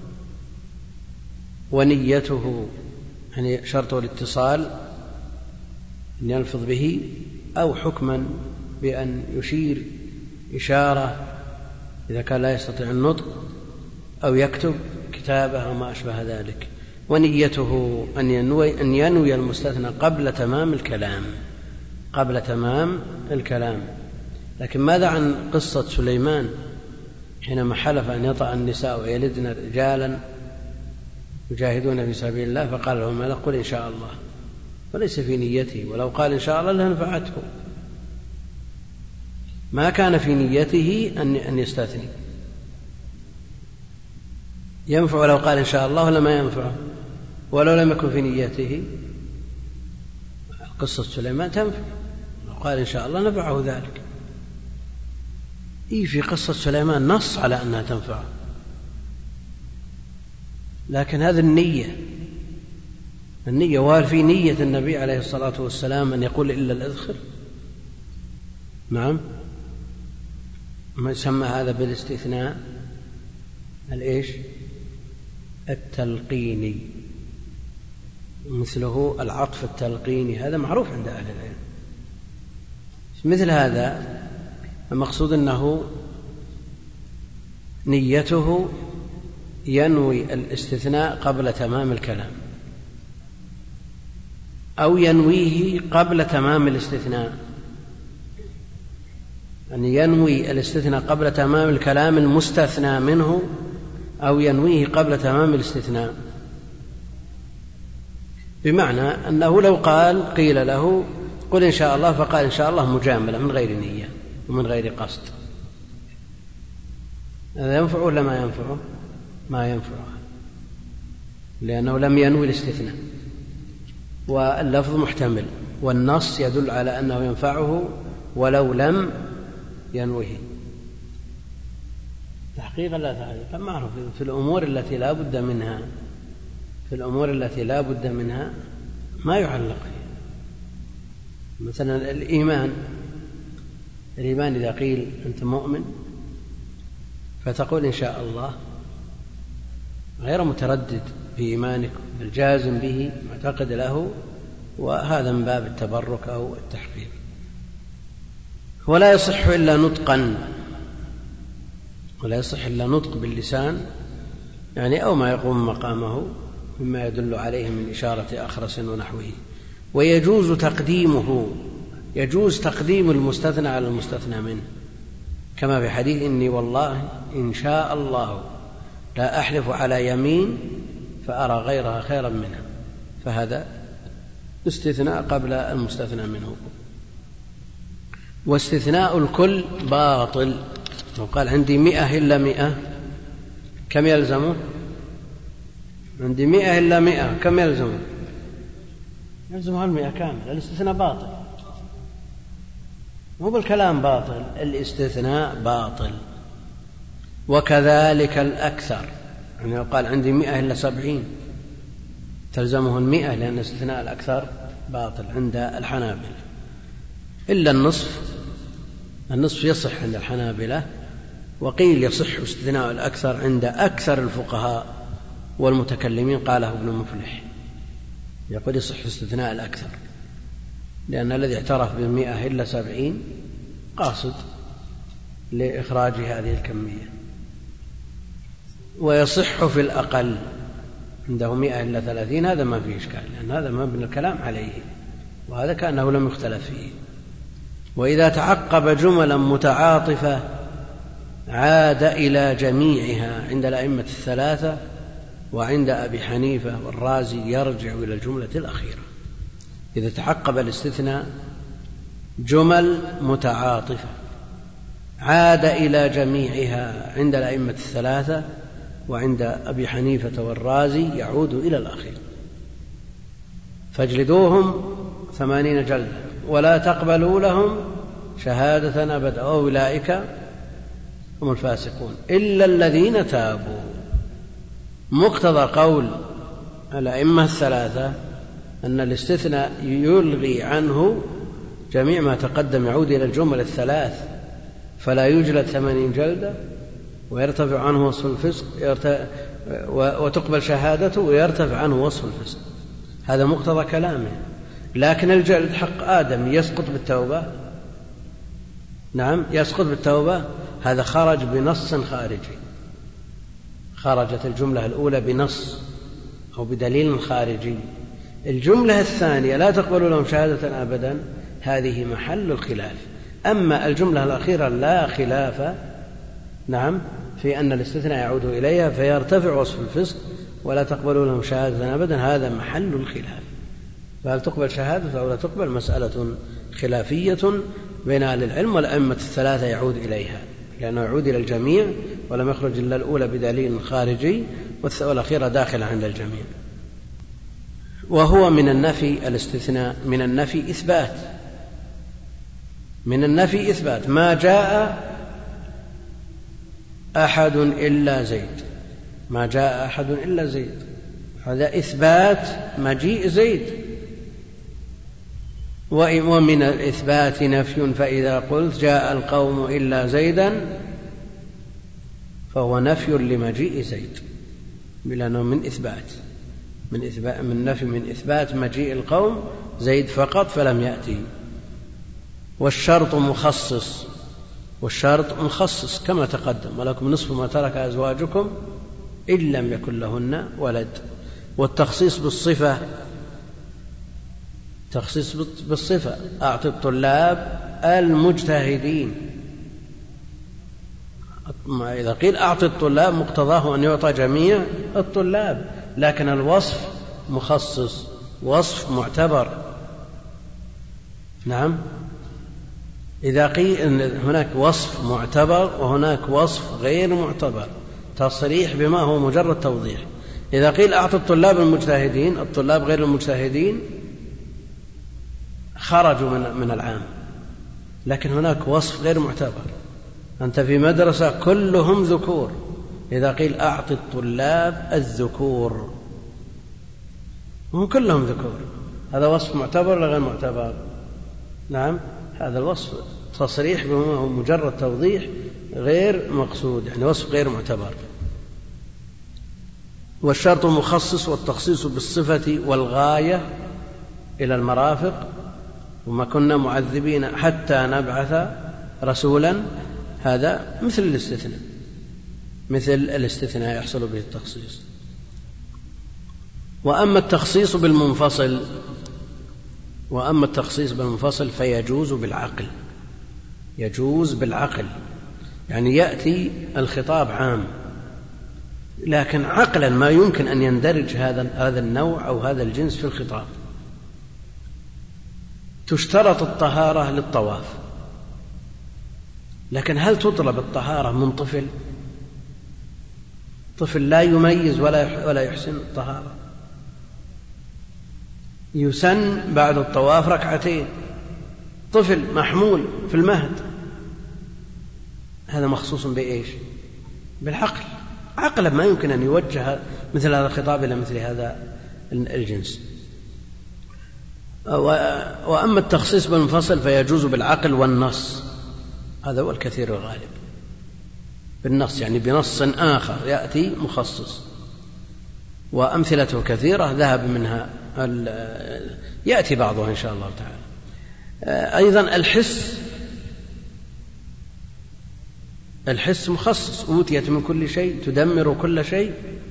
ونيته يعني شرطه الاتصال أن يلفظ به، أو حكما بأن يشير إشارة إذا كان لا يستطيع النطق، أو يكتب كتابة أو ما أشبه ذلك. ونيته أن ينوي, أن ينوي المستثنى قبل تمام الكلام، قبل تمام الكلام. لكن ماذا عن قصة سليمان حينما حلف أن يطأ النساء ويلدن رجالا يجاهدون في سبيل الله، فقال لهم ماذا؟ قل إن شاء الله، وليس في نيته، ولو قال إن شاء الله لنفعته، ما كان في نيته أن يستثني. ينفع لو قال إن شاء الله ولا ما ينفع؟ ولو لم يكن في نيته قصة سليمان تنفع، لو قال إن شاء الله نفعه ذلك. إيه في قصة سليمان نص على أنها تنفع، لكن هذا النية، النية. وهل في نية النبي عليه الصلاة والسلام أن يقول إلا الأذخر؟ نعم، ما يسمى هذا بالاستثناء الإيش؟ التلقيني، مثله العطف التلقيني، هذا معروف عند أهل العلم. مثل هذا المقصود أنه نيته ينوي الاستثناء قبل تمام الكلام، أو ينويه قبل تمام الاستثناء، أن ينوي الاستثناء قبل تمام الكلام المستثنى منه، أو ينويه قبل تمام الاستثناء. بمعنى أنه لو قال قيل له قل إن شاء الله، فقال إن شاء الله مجاملة من غير نية ومن غير قصد، هذا ينفع ولا ما ينفعه؟ ما ينفعه، لأنه لم ينوي الاستثناء، واللفظ محتمل، والنص يدل على أنه ينفعه ولو لم ينويه. تحقيقا لا تحقيقا معروف في الأمور التي لا بد منها، في الأمور التي لا بد منها ما يعلق فيها. مثلا الإيمان، الإيمان إذا قيل أنت مؤمن فتقول إن شاء الله غير متردد في إيمانك، بل جازم به معتقد له، وهذا من باب التبرك أو التحقيق. ولا يصح إلا نطقا، ولا يصح إلا نطق باللسان يعني أو ما يقوم مقامه مما يدل عليه من إشارة أخرس ونحوه. ويجوز تقديمه، يجوز تقديم المستثنى على المستثنى منه، كما في حديث إني والله إن شاء الله لا أحلف على يمين فأرى غيرها خيرا منها، فهذا استثناء قبل المستثنى منه. واستثناء الكل باطل، لو قال عندي مئة إلا مئة كم يلزمه؟ عندي مئة إلا مئة كم يلزمه؟ يلزمه المئة كامل، الاستثناء باطل، مو بالكلام باطل، الاستثناء باطل. وكذلك الأكثر، يعني لو قال عندي مئة إلا سبعين تلزمه المئة، لأن استثناء الأكثر باطل عند الحنابلة. إلا النصف، النصف يصح عند الحنابلة، وقيل يصح استثناء الأكثر عند أكثر الفقهاء والمتكلمين، قاله ابن مفلح، يقول يصح استثناء الأكثر، لأن الذي اعترف بالمئة إلا سبعين قاصد لإخراج هذه الكمية. ويصح في الأقل، عنده مئة إلا ثلاثين، هذا ما فيه إشكال، لأن هذا مبني الكلام عليه، وهذا كأنه لم يختلف فيه. وإذا تعقب جملا متعاطفة عاد إلى جميعها عند الأئمة الثلاثة وعند أبي حنيفة والرازي يرجع إلى الجملة الأخيرة. إذا تعقب الاستثناء جمل متعاطفة عاد إلى جميعها عند الأئمة الثلاثة، وعند أبي حنيفة والرازي يعود إلى الأخير. فاجلدوهم ثمانين جلدة ولا تقبلوا لهم شهادة أبدا أولئك هم الفاسقون إلا الذين تابوا. مقتضى قول الأئمة الثلاثة أن الاستثناء يلغي عنه جميع ما تقدم، يعود إلى الجمل الثلاث، فلا يجلد ثمانين جلدة ويرتفع عنه وصف الفسق وتقبل شهادته ويرتفع عنه وصف الفسق. هذا مقتضى كلامه. لكن الجلد حق آدم يسقط بالتوبة، نعم يسقط بالتوبة. هذا خرج بنص خارجي، خرجت الجملة الأولى بنص أو بدليل خارجي. الجملة الثانية لا تقبل لهم شهادة أبدا، هذه محل الخلاف. أما الجملة الأخيرة لا خلاف، نعم، في أن الاستثناء يعود إليها فيرتفع وصف الفسق ولا تقبل لهم شهادة أبدا، هذا محل الخلاف. فهل تقبل شهادة أو لا تقبل مسألة خلافية بين أهل العلم، والأئمة الثلاثة يعود إليها لأنه يعود إلى الجميع ولم يخرج إلا الأولى بدليل خارجي والأخيرة داخلة عند الجميع. وهو من النفي الاستثناء، من النفي إثبات، من النفي إثبات ما جاء أحد إلا زيد، ما جاء أحد إلا زيد، هذا إثبات مجيء زيد. ومن الإثبات نفي، فإذا قلت جاء القوم إلا زيدا فهو نفي لمجيء زيد، لأنه من إثبات، من إثبات من نفي من إثبات مجيء القوم زيد فقط فلم يأتي. والشرط مخصص، والشرط مخصص كما تقدم، ولكم نصف ما ترك أزواجكم إن لم يكن لهن ولد. والتخصيص بالصفة، تخصيص بالصفة، أعطي الطلاب المجتهدين. إذا قيل أعطي الطلاب مقتضاه أن يعطى جميع الطلاب، لكن الوصف مخصص، وصف معتبر. نعم، إذا قيل أن هناك وصف معتبر وهناك وصف غير معتبر، تصريح بما هو مجرد توضيح. إذا قيل أعطي الطلاب المجتهدين، الطلاب غير المجتهدين خرجوا من من العام، لكن هناك وصف غير معتبر. أنت في مدرسة كلهم ذكور، إذا قيل أعطي الطلاب الذكور هم كلهم ذكور، هذا وصف معتبر ولا غير معتبر؟ نعم، هذا الوصف تصريح بما هو مجرد توضيح غير مقصود، يعني وصف غير معتبر. والشرط مخصص، والتخصيص بالصفة والغاية إلى المرافق، وما كنا معذبين حتى نبعث رسولا، هذا مثل الاستثناء، مثل الاستثناء يحصل به التخصيص. وأما التخصيص بالمنفصل، وأما التخصيص بالمنفصل فيجوز بالعقل، يجوز بالعقل، يعني يأتي الخطاب عام لكن عقلا ما يمكن أن يندرج هذا هذا النوع أو هذا الجنس في الخطاب. تشترط الطهارة للطواف، لكن هل تطلب الطهارة من طفل؟ طفل لا يميز ولا ولا يحسن الطهارة، يسن بعد الطواف ركعتين، طفل محمول في المهد، هذا مخصوص بإيش؟ بالعقل. عقلا ما يمكن أن يوجه مثل هذا الخطاب إلى مثل هذا الجنس. وأما التخصيص بالمنفصل فيجوز بالعقل والنص، هذا هو الكثير الغالب، بالنص يعني بنص آخر يأتي مخصص، وأمثلته كثيرة ذهب منها يأتي بعضها إن شاء الله تعالى. أيضا الحس، الحس مخصص، أوتيت من كل شيء تدمر كل شيء.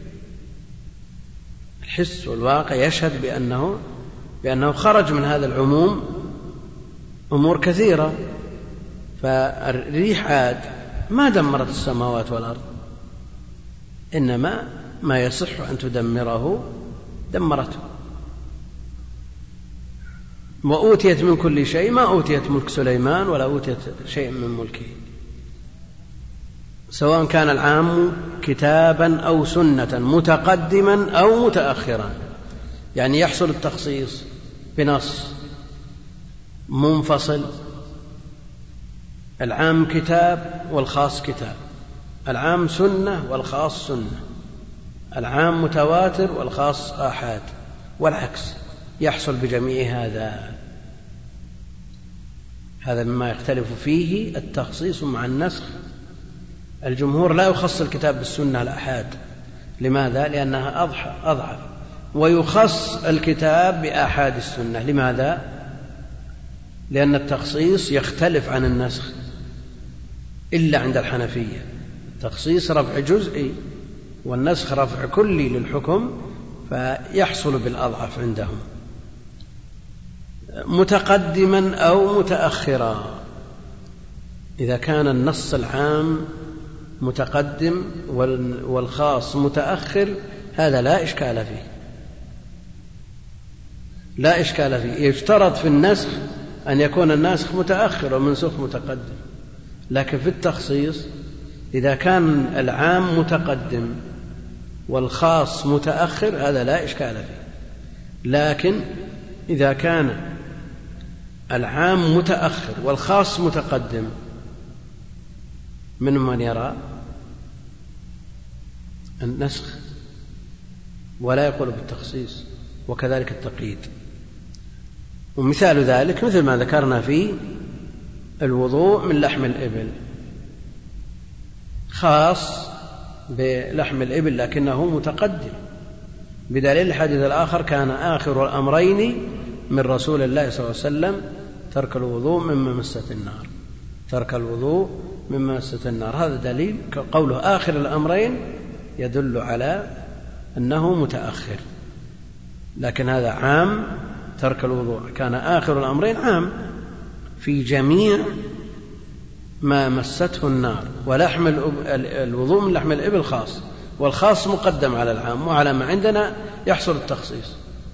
الحس والواقع يشهد بأنه بأنه خرج من هذا العموم أمور كثيرة. فالريح عاد ما دمرت السماوات والأرض، إنما ما يصح أن تدمره دمرته. وأوتيت من كل شيء ما أوتيت ملك سليمان ولا أوتيت شيء من ملكه، سواء كان العام كتابا أو سنة متقدما أو متأخرا، يعني يحصل التخصيص بنص منفصل، العام كتاب والخاص كتاب، العام سنة والخاص سنة، العام متواتر والخاص آحاد، والعكس يحصل بجميع هذا. هذا مما يختلف فيه التخصيص مع النسخ. الجمهور لا يخص الكتاب بالسنة الآحاد، لماذا؟ لأنها أضعف، ويخص الكتاب بآحاد السنة، لماذا؟ لأن التخصيص يختلف عن النسخ إلا عند الحنفية، التخصيص رفع جزئي والنسخ رفع كلي للحكم، فيحصل بالأضعف عندهم. متقدما أو متأخرا، إذا كان النص العام متقدم والخاص متأخر هذا لا إشكال فيه، لا إشكال فيه. يشترط في النسخ أن يكون الناسخ متأخر والمنسوخ متقدم، لكن في التخصيص إذا كان العام متقدم والخاص متأخر هذا لا إشكال فيه. لكن إذا كان العام متأخر والخاص متقدم، من من يرى النسخ ولا يقول بالتخصيص، وكذلك التقييد. ومثال ذلك مثل ما ذكرنا في الوضوء من لحم الإبل، خاص بلحم الإبل لكنه متقدم، بدليل الحديث الآخر كان آخر الأمرين من رسول الله صلى الله عليه وسلم ترك الوضوء مما مست النار، ترك الوضوء مما مست النار. هذا دليل، قوله آخر الأمرين يدل على أنه متأخر، لكن هذا عام، ترك الوضوء كان آخر الأمرين عام في جميع ما مسته النار، ولحم الوضوء من لحم الإبل خاص، والخاص مقدم على العام، وعلى ما عندنا يحصل التخصيص.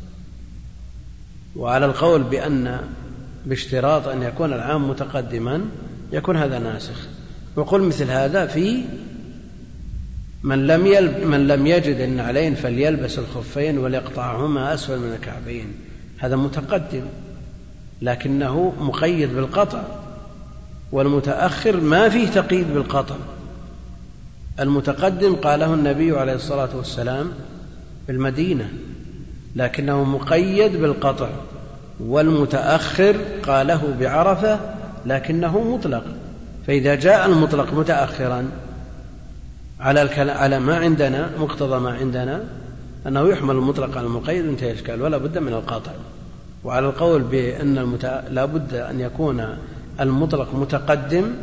وعلى القول بأن باشتراط أن يكون العام متقدما يكون هذا ناسخ. وقل مثل هذا في من لم, يلب من لم يجد النعلين فليلبس الخفين وليقطعهما أسفل من الكعبين، هذا متقدم لكنه مقيد بالقطع، والمتأخر ما فيه تقييد بالقطع. المتقدم قاله النبي عليه الصلاة والسلام بالمدينة لكنه مقيد بالقطع، والمتأخر قاله بعرفة لكنه مطلق. فإذا جاء المطلق متأخرا على ما عندنا، مقتضى ما عندنا أنه يحمل المطلق على المقيد وانتهى الإشكال، ولا بد من القطع. وعلى القول بأن المت... لا بد أن يكون المطلق متقدم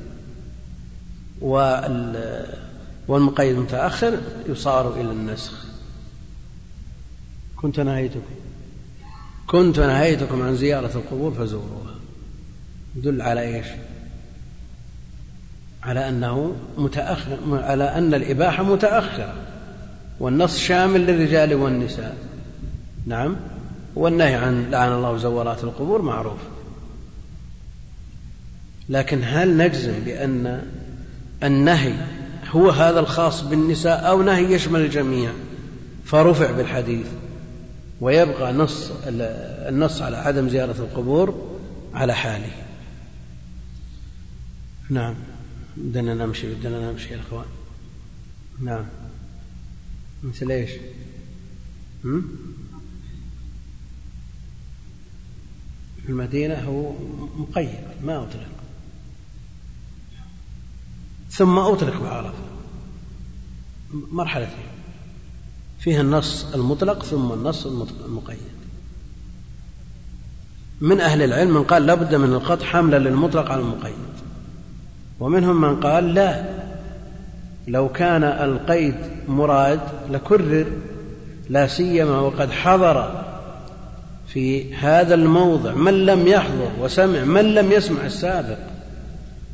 وال... والمقيد متأخر يصار إلى النسخ. كنت نهيتكم كنت نهيتكم عن زيارة القبور فزوروها، يدل على إيش؟ على أنه متأخر، على أن الإباحة متأخرة، والنص شامل للرجال والنساء. نعم، والنهي عن لعن الله زوارات القبور معروف. لكن هل نجزم بأن النهي هو هذا الخاص بالنساء أو نهي يشمل الجميع فرفع بالحديث ويبقى نص النص على عدم زيارة القبور على حاله؟ نعم، بدنا نمشي بدنا نمشي يا أخوان. نعم، مثل إيش؟ في المدينة هو مقيد ما أطلق، ثم أطلق بعرفة، مرحلة فيها النص المطلق ثم النص المقيد. من أهل العلم من قال لا بد من القطع حملا للمطلق على المقيد، ومنهم من قال لا، لو كان القيد مراد لكرر، لا سيما وقد حضر في هذا الموضع من لم يحضر وسمع من لم يسمع السابق،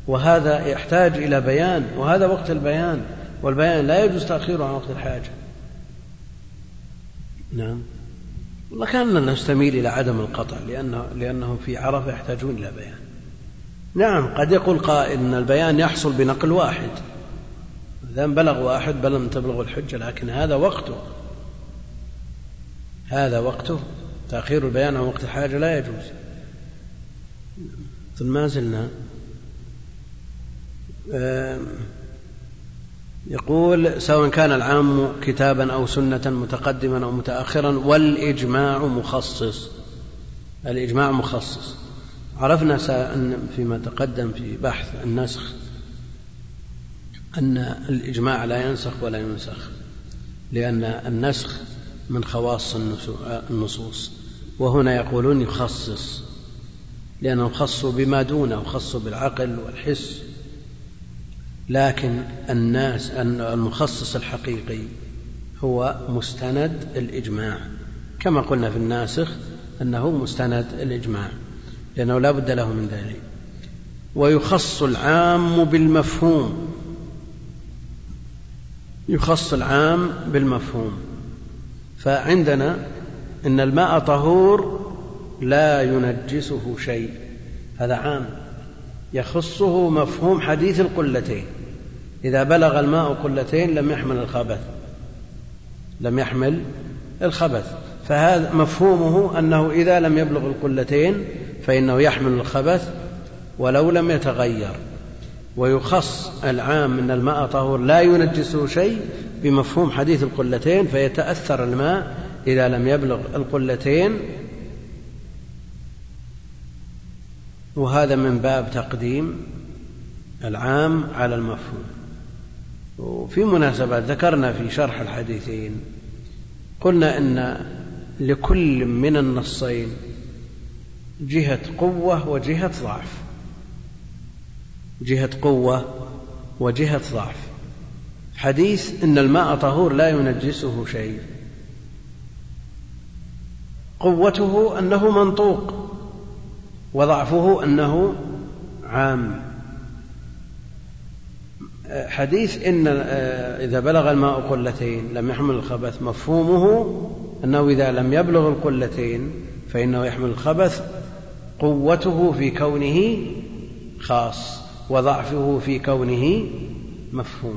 وهذا يحتاج إلى بيان، وهذا وقت البيان، والبيان لا يجوز تأخيره عن وقت الحاجة. نعم. والله كاننا نستميل إلى عدم القطع لأنه لأنهم في عرفة يحتاجون إلى بيان. نعم قد يقول قائل إن البيان يحصل بنقل واحد، إذا بلغ واحد بل لم تبلغ الحجة، لكن هذا وقته هذا وقته تأخير البيان عن وقت الحاجة لا يجوز. ما زلنا يقول سواء كان العام كتابا أو سنة متقدما أو متأخرا والإجماع مخصص. الإجماع مخصص عرفنا فيما تقدم في بحث النسخ أن الإجماع لا ينسخ ولا ينسخ، لأن النسخ من خواص النصوص، وهنا يقولون يخصص لأنه خصوا بما دونه، خصوا بالعقل والحس. لكن الناس أن المخصص الحقيقي هو مستند الإجماع، كما قلنا في الناسخ أنه مستند الإجماع لأنه لا بد له من ذلك. ويخص العام بالمفهوم، يخص العام بالمفهوم. فعندنا إن الماء طهور لا ينجسه شيء، هذا عام يخصه مفهوم حديث القلتين، إذا بلغ الماء قلتين لم يحمل الخبث لم يحمل الخبث فهذا مفهومه أنه إذا لم يبلغ القلتين فإنه يحمل الخبث ولو لم يتغير. ويخص العام من الماء طهور لا ينجسه شيء بمفهوم حديث القلتين، فيتأثر الماء إذا لم يبلغ القلتين، وهذا من باب تقديم العام على المفهوم. وفي مناسبة ذكرنا في شرح الحديثين قلنا إن لكل من النصين جهة قوة وجهة ضعف، جهة قوة وجهة ضعف. حديث إن الماء طهور لا ينجسه شيء، قوته أنه منطوق وضعفه أنه عام. حديث إن إذا بلغ الماء قلتين لم يحمل الخبث، مفهومه أنه إذا لم يبلغ القلتين فإنه يحمل الخبث، قوته في كونه خاص وضعفه في كونه مفهوم.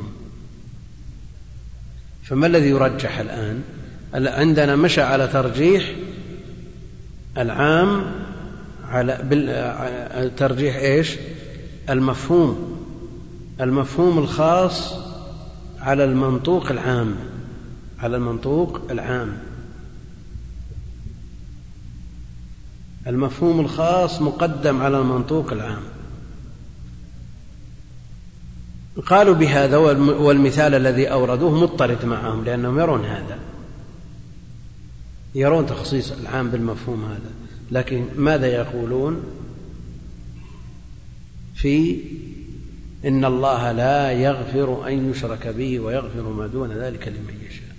فما الذي يرجح الآن؟ عندنا مشى على ترجيح العام على ترجيح إيش؟ المفهوم المفهوم الخاص على المنطوق العام على المنطوق العام المفهوم الخاص مقدم على المنطوق العام. قالوا بهذا، والمثال الذي أوردوه مضطرد معهم لأنهم يرون هذا، يرون تخصيص العام بالمفهوم هذا. لكن ماذا يقولون في إن الله لا يغفر أن يشرك به ويغفر ما دون ذلك لمن يشاء؟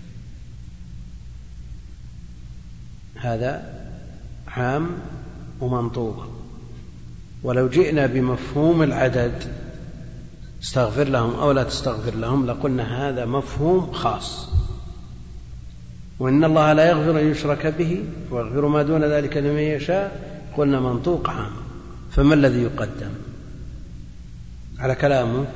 هذا عام ومنطوق. ولو جئنا بمفهوم العدد استغفر لهم أو لا تستغفر لهم لقلنا هذا مفهوم خاص، وإن الله لا يغفر أن يشرك به ويغفر ما دون ذلك لمن يشاء قلنا منطوق عام. فما الذي يقدم على كلامه؟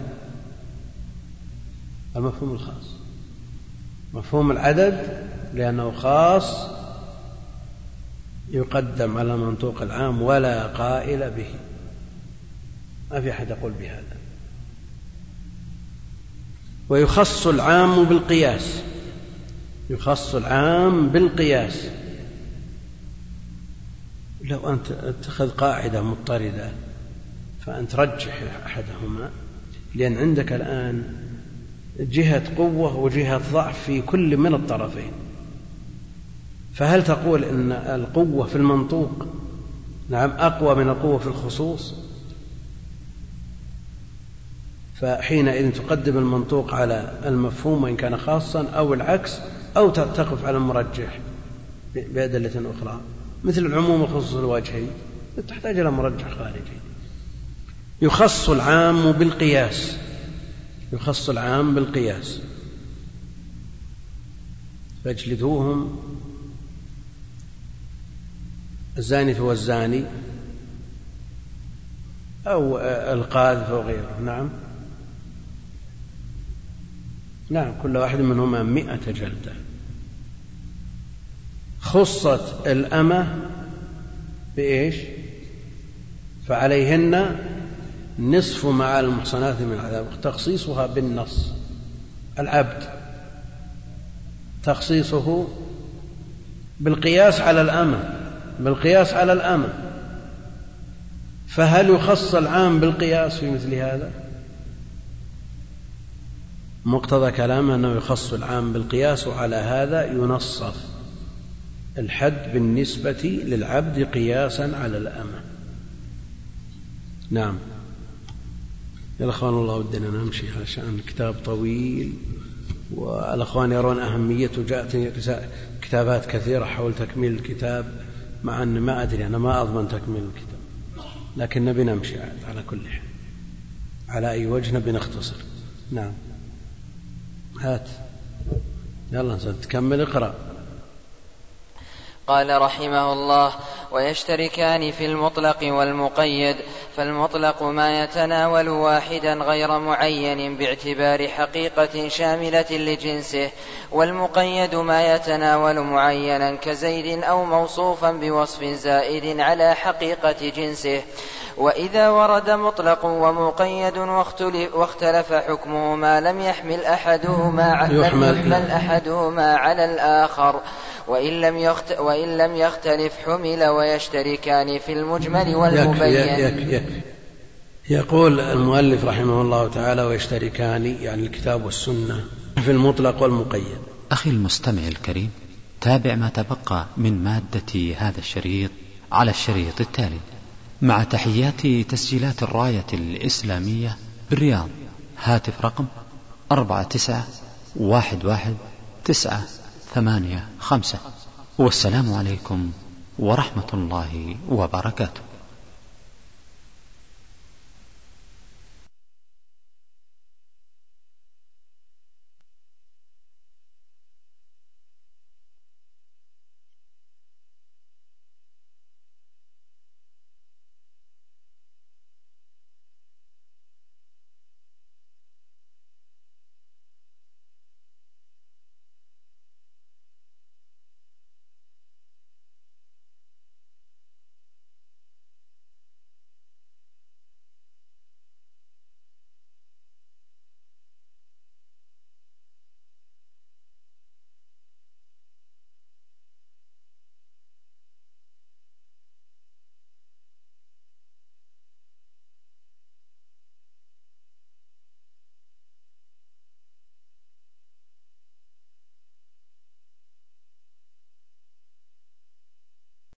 المفهوم الخاص، مفهوم العدد لأنه خاص يقدم على منطوق العام ولا قائل به، ما في أحد يقول بهذا. ويخص العام بالقياس، يخص العام بالقياس. لو أنت اتخذ قاعدة مضطردة فأنت رجح أحدهما، لأن عندك الآن جهة قوة وجهة ضعف في كل من الطرفين. فهل تقول إن القوة في المنطوق نعم أقوى من القوة في الخصوص؟ فحينئذ تقدم المنطوق على المفهوم وإن كان خاصا، أو العكس، أو تقف على المرجح بأدلة أخرى مثل العموم وخصوص الوجهي، تحتاج إلى مرجح خارجي. يخص العام بالقياس، يخص العام بالقياس. فاجلدوهم الزاني والزاني أو القاذف وغيره. نعم نعم كل واحد منهما مئة جلدة. خصت الأمة بإيش؟ فعليهن نصف مع المحصنات من العذاب، تخصيصها بالنص. العبد تخصيصه بالقياس على الأمة، بالقياس على الأمة. فهل يخص العام بالقياس في مثل هذا؟ مقتضى كلامه أنه يخص العام بالقياس، وعلى هذا ينصف الحد بالنسبة للعبد قياسا على الأمة. نعم يا الأخوان الله ودنا نمشي عشان الكتاب طويل، والأخوان يرون أهميته. جاءتني كتابات كثيرة حول تكميل الكتاب، مع أن ما أدري أنا ما أضمن تكميل الكتاب، لكن نبي نمشي على كل حال، على أي وجه نبي نختصر. نعم هات يلا تكمل اقرأ. قال رحمه الله: ويشتركان في المطلق والمقيد، فالمطلق ما يتناول واحدا غير معين باعتبار حقيقة شاملة لجنسه، والمقيد ما يتناول معينا كزيد أو موصوفا بوصف زائد على حقيقة جنسه. وإذا ورد مطلق ومقيد واختلف حكمه ما لم يحمل أحدهما لم يحمل أحدهما على الآخر، وإن لم, يخت... وإن لم يختلف حمل ويشتركان في المجمل والمبين. يكفي يكفي. يقول المؤلف رحمه الله تعالى: ويشتركان يعني الكتاب والسنة في المطلق والمقيد. أخي المستمع الكريم، تابع ما تبقى من مادة هذا الشريط على الشريط التالي، مع تحيات تسجيلات الراية الإسلامية بالرياض. هاتف رقم أربعة تسعة واحد واحد تسعة ثمانية خمسة. والسلام عليكم ورحمة الله وبركاته.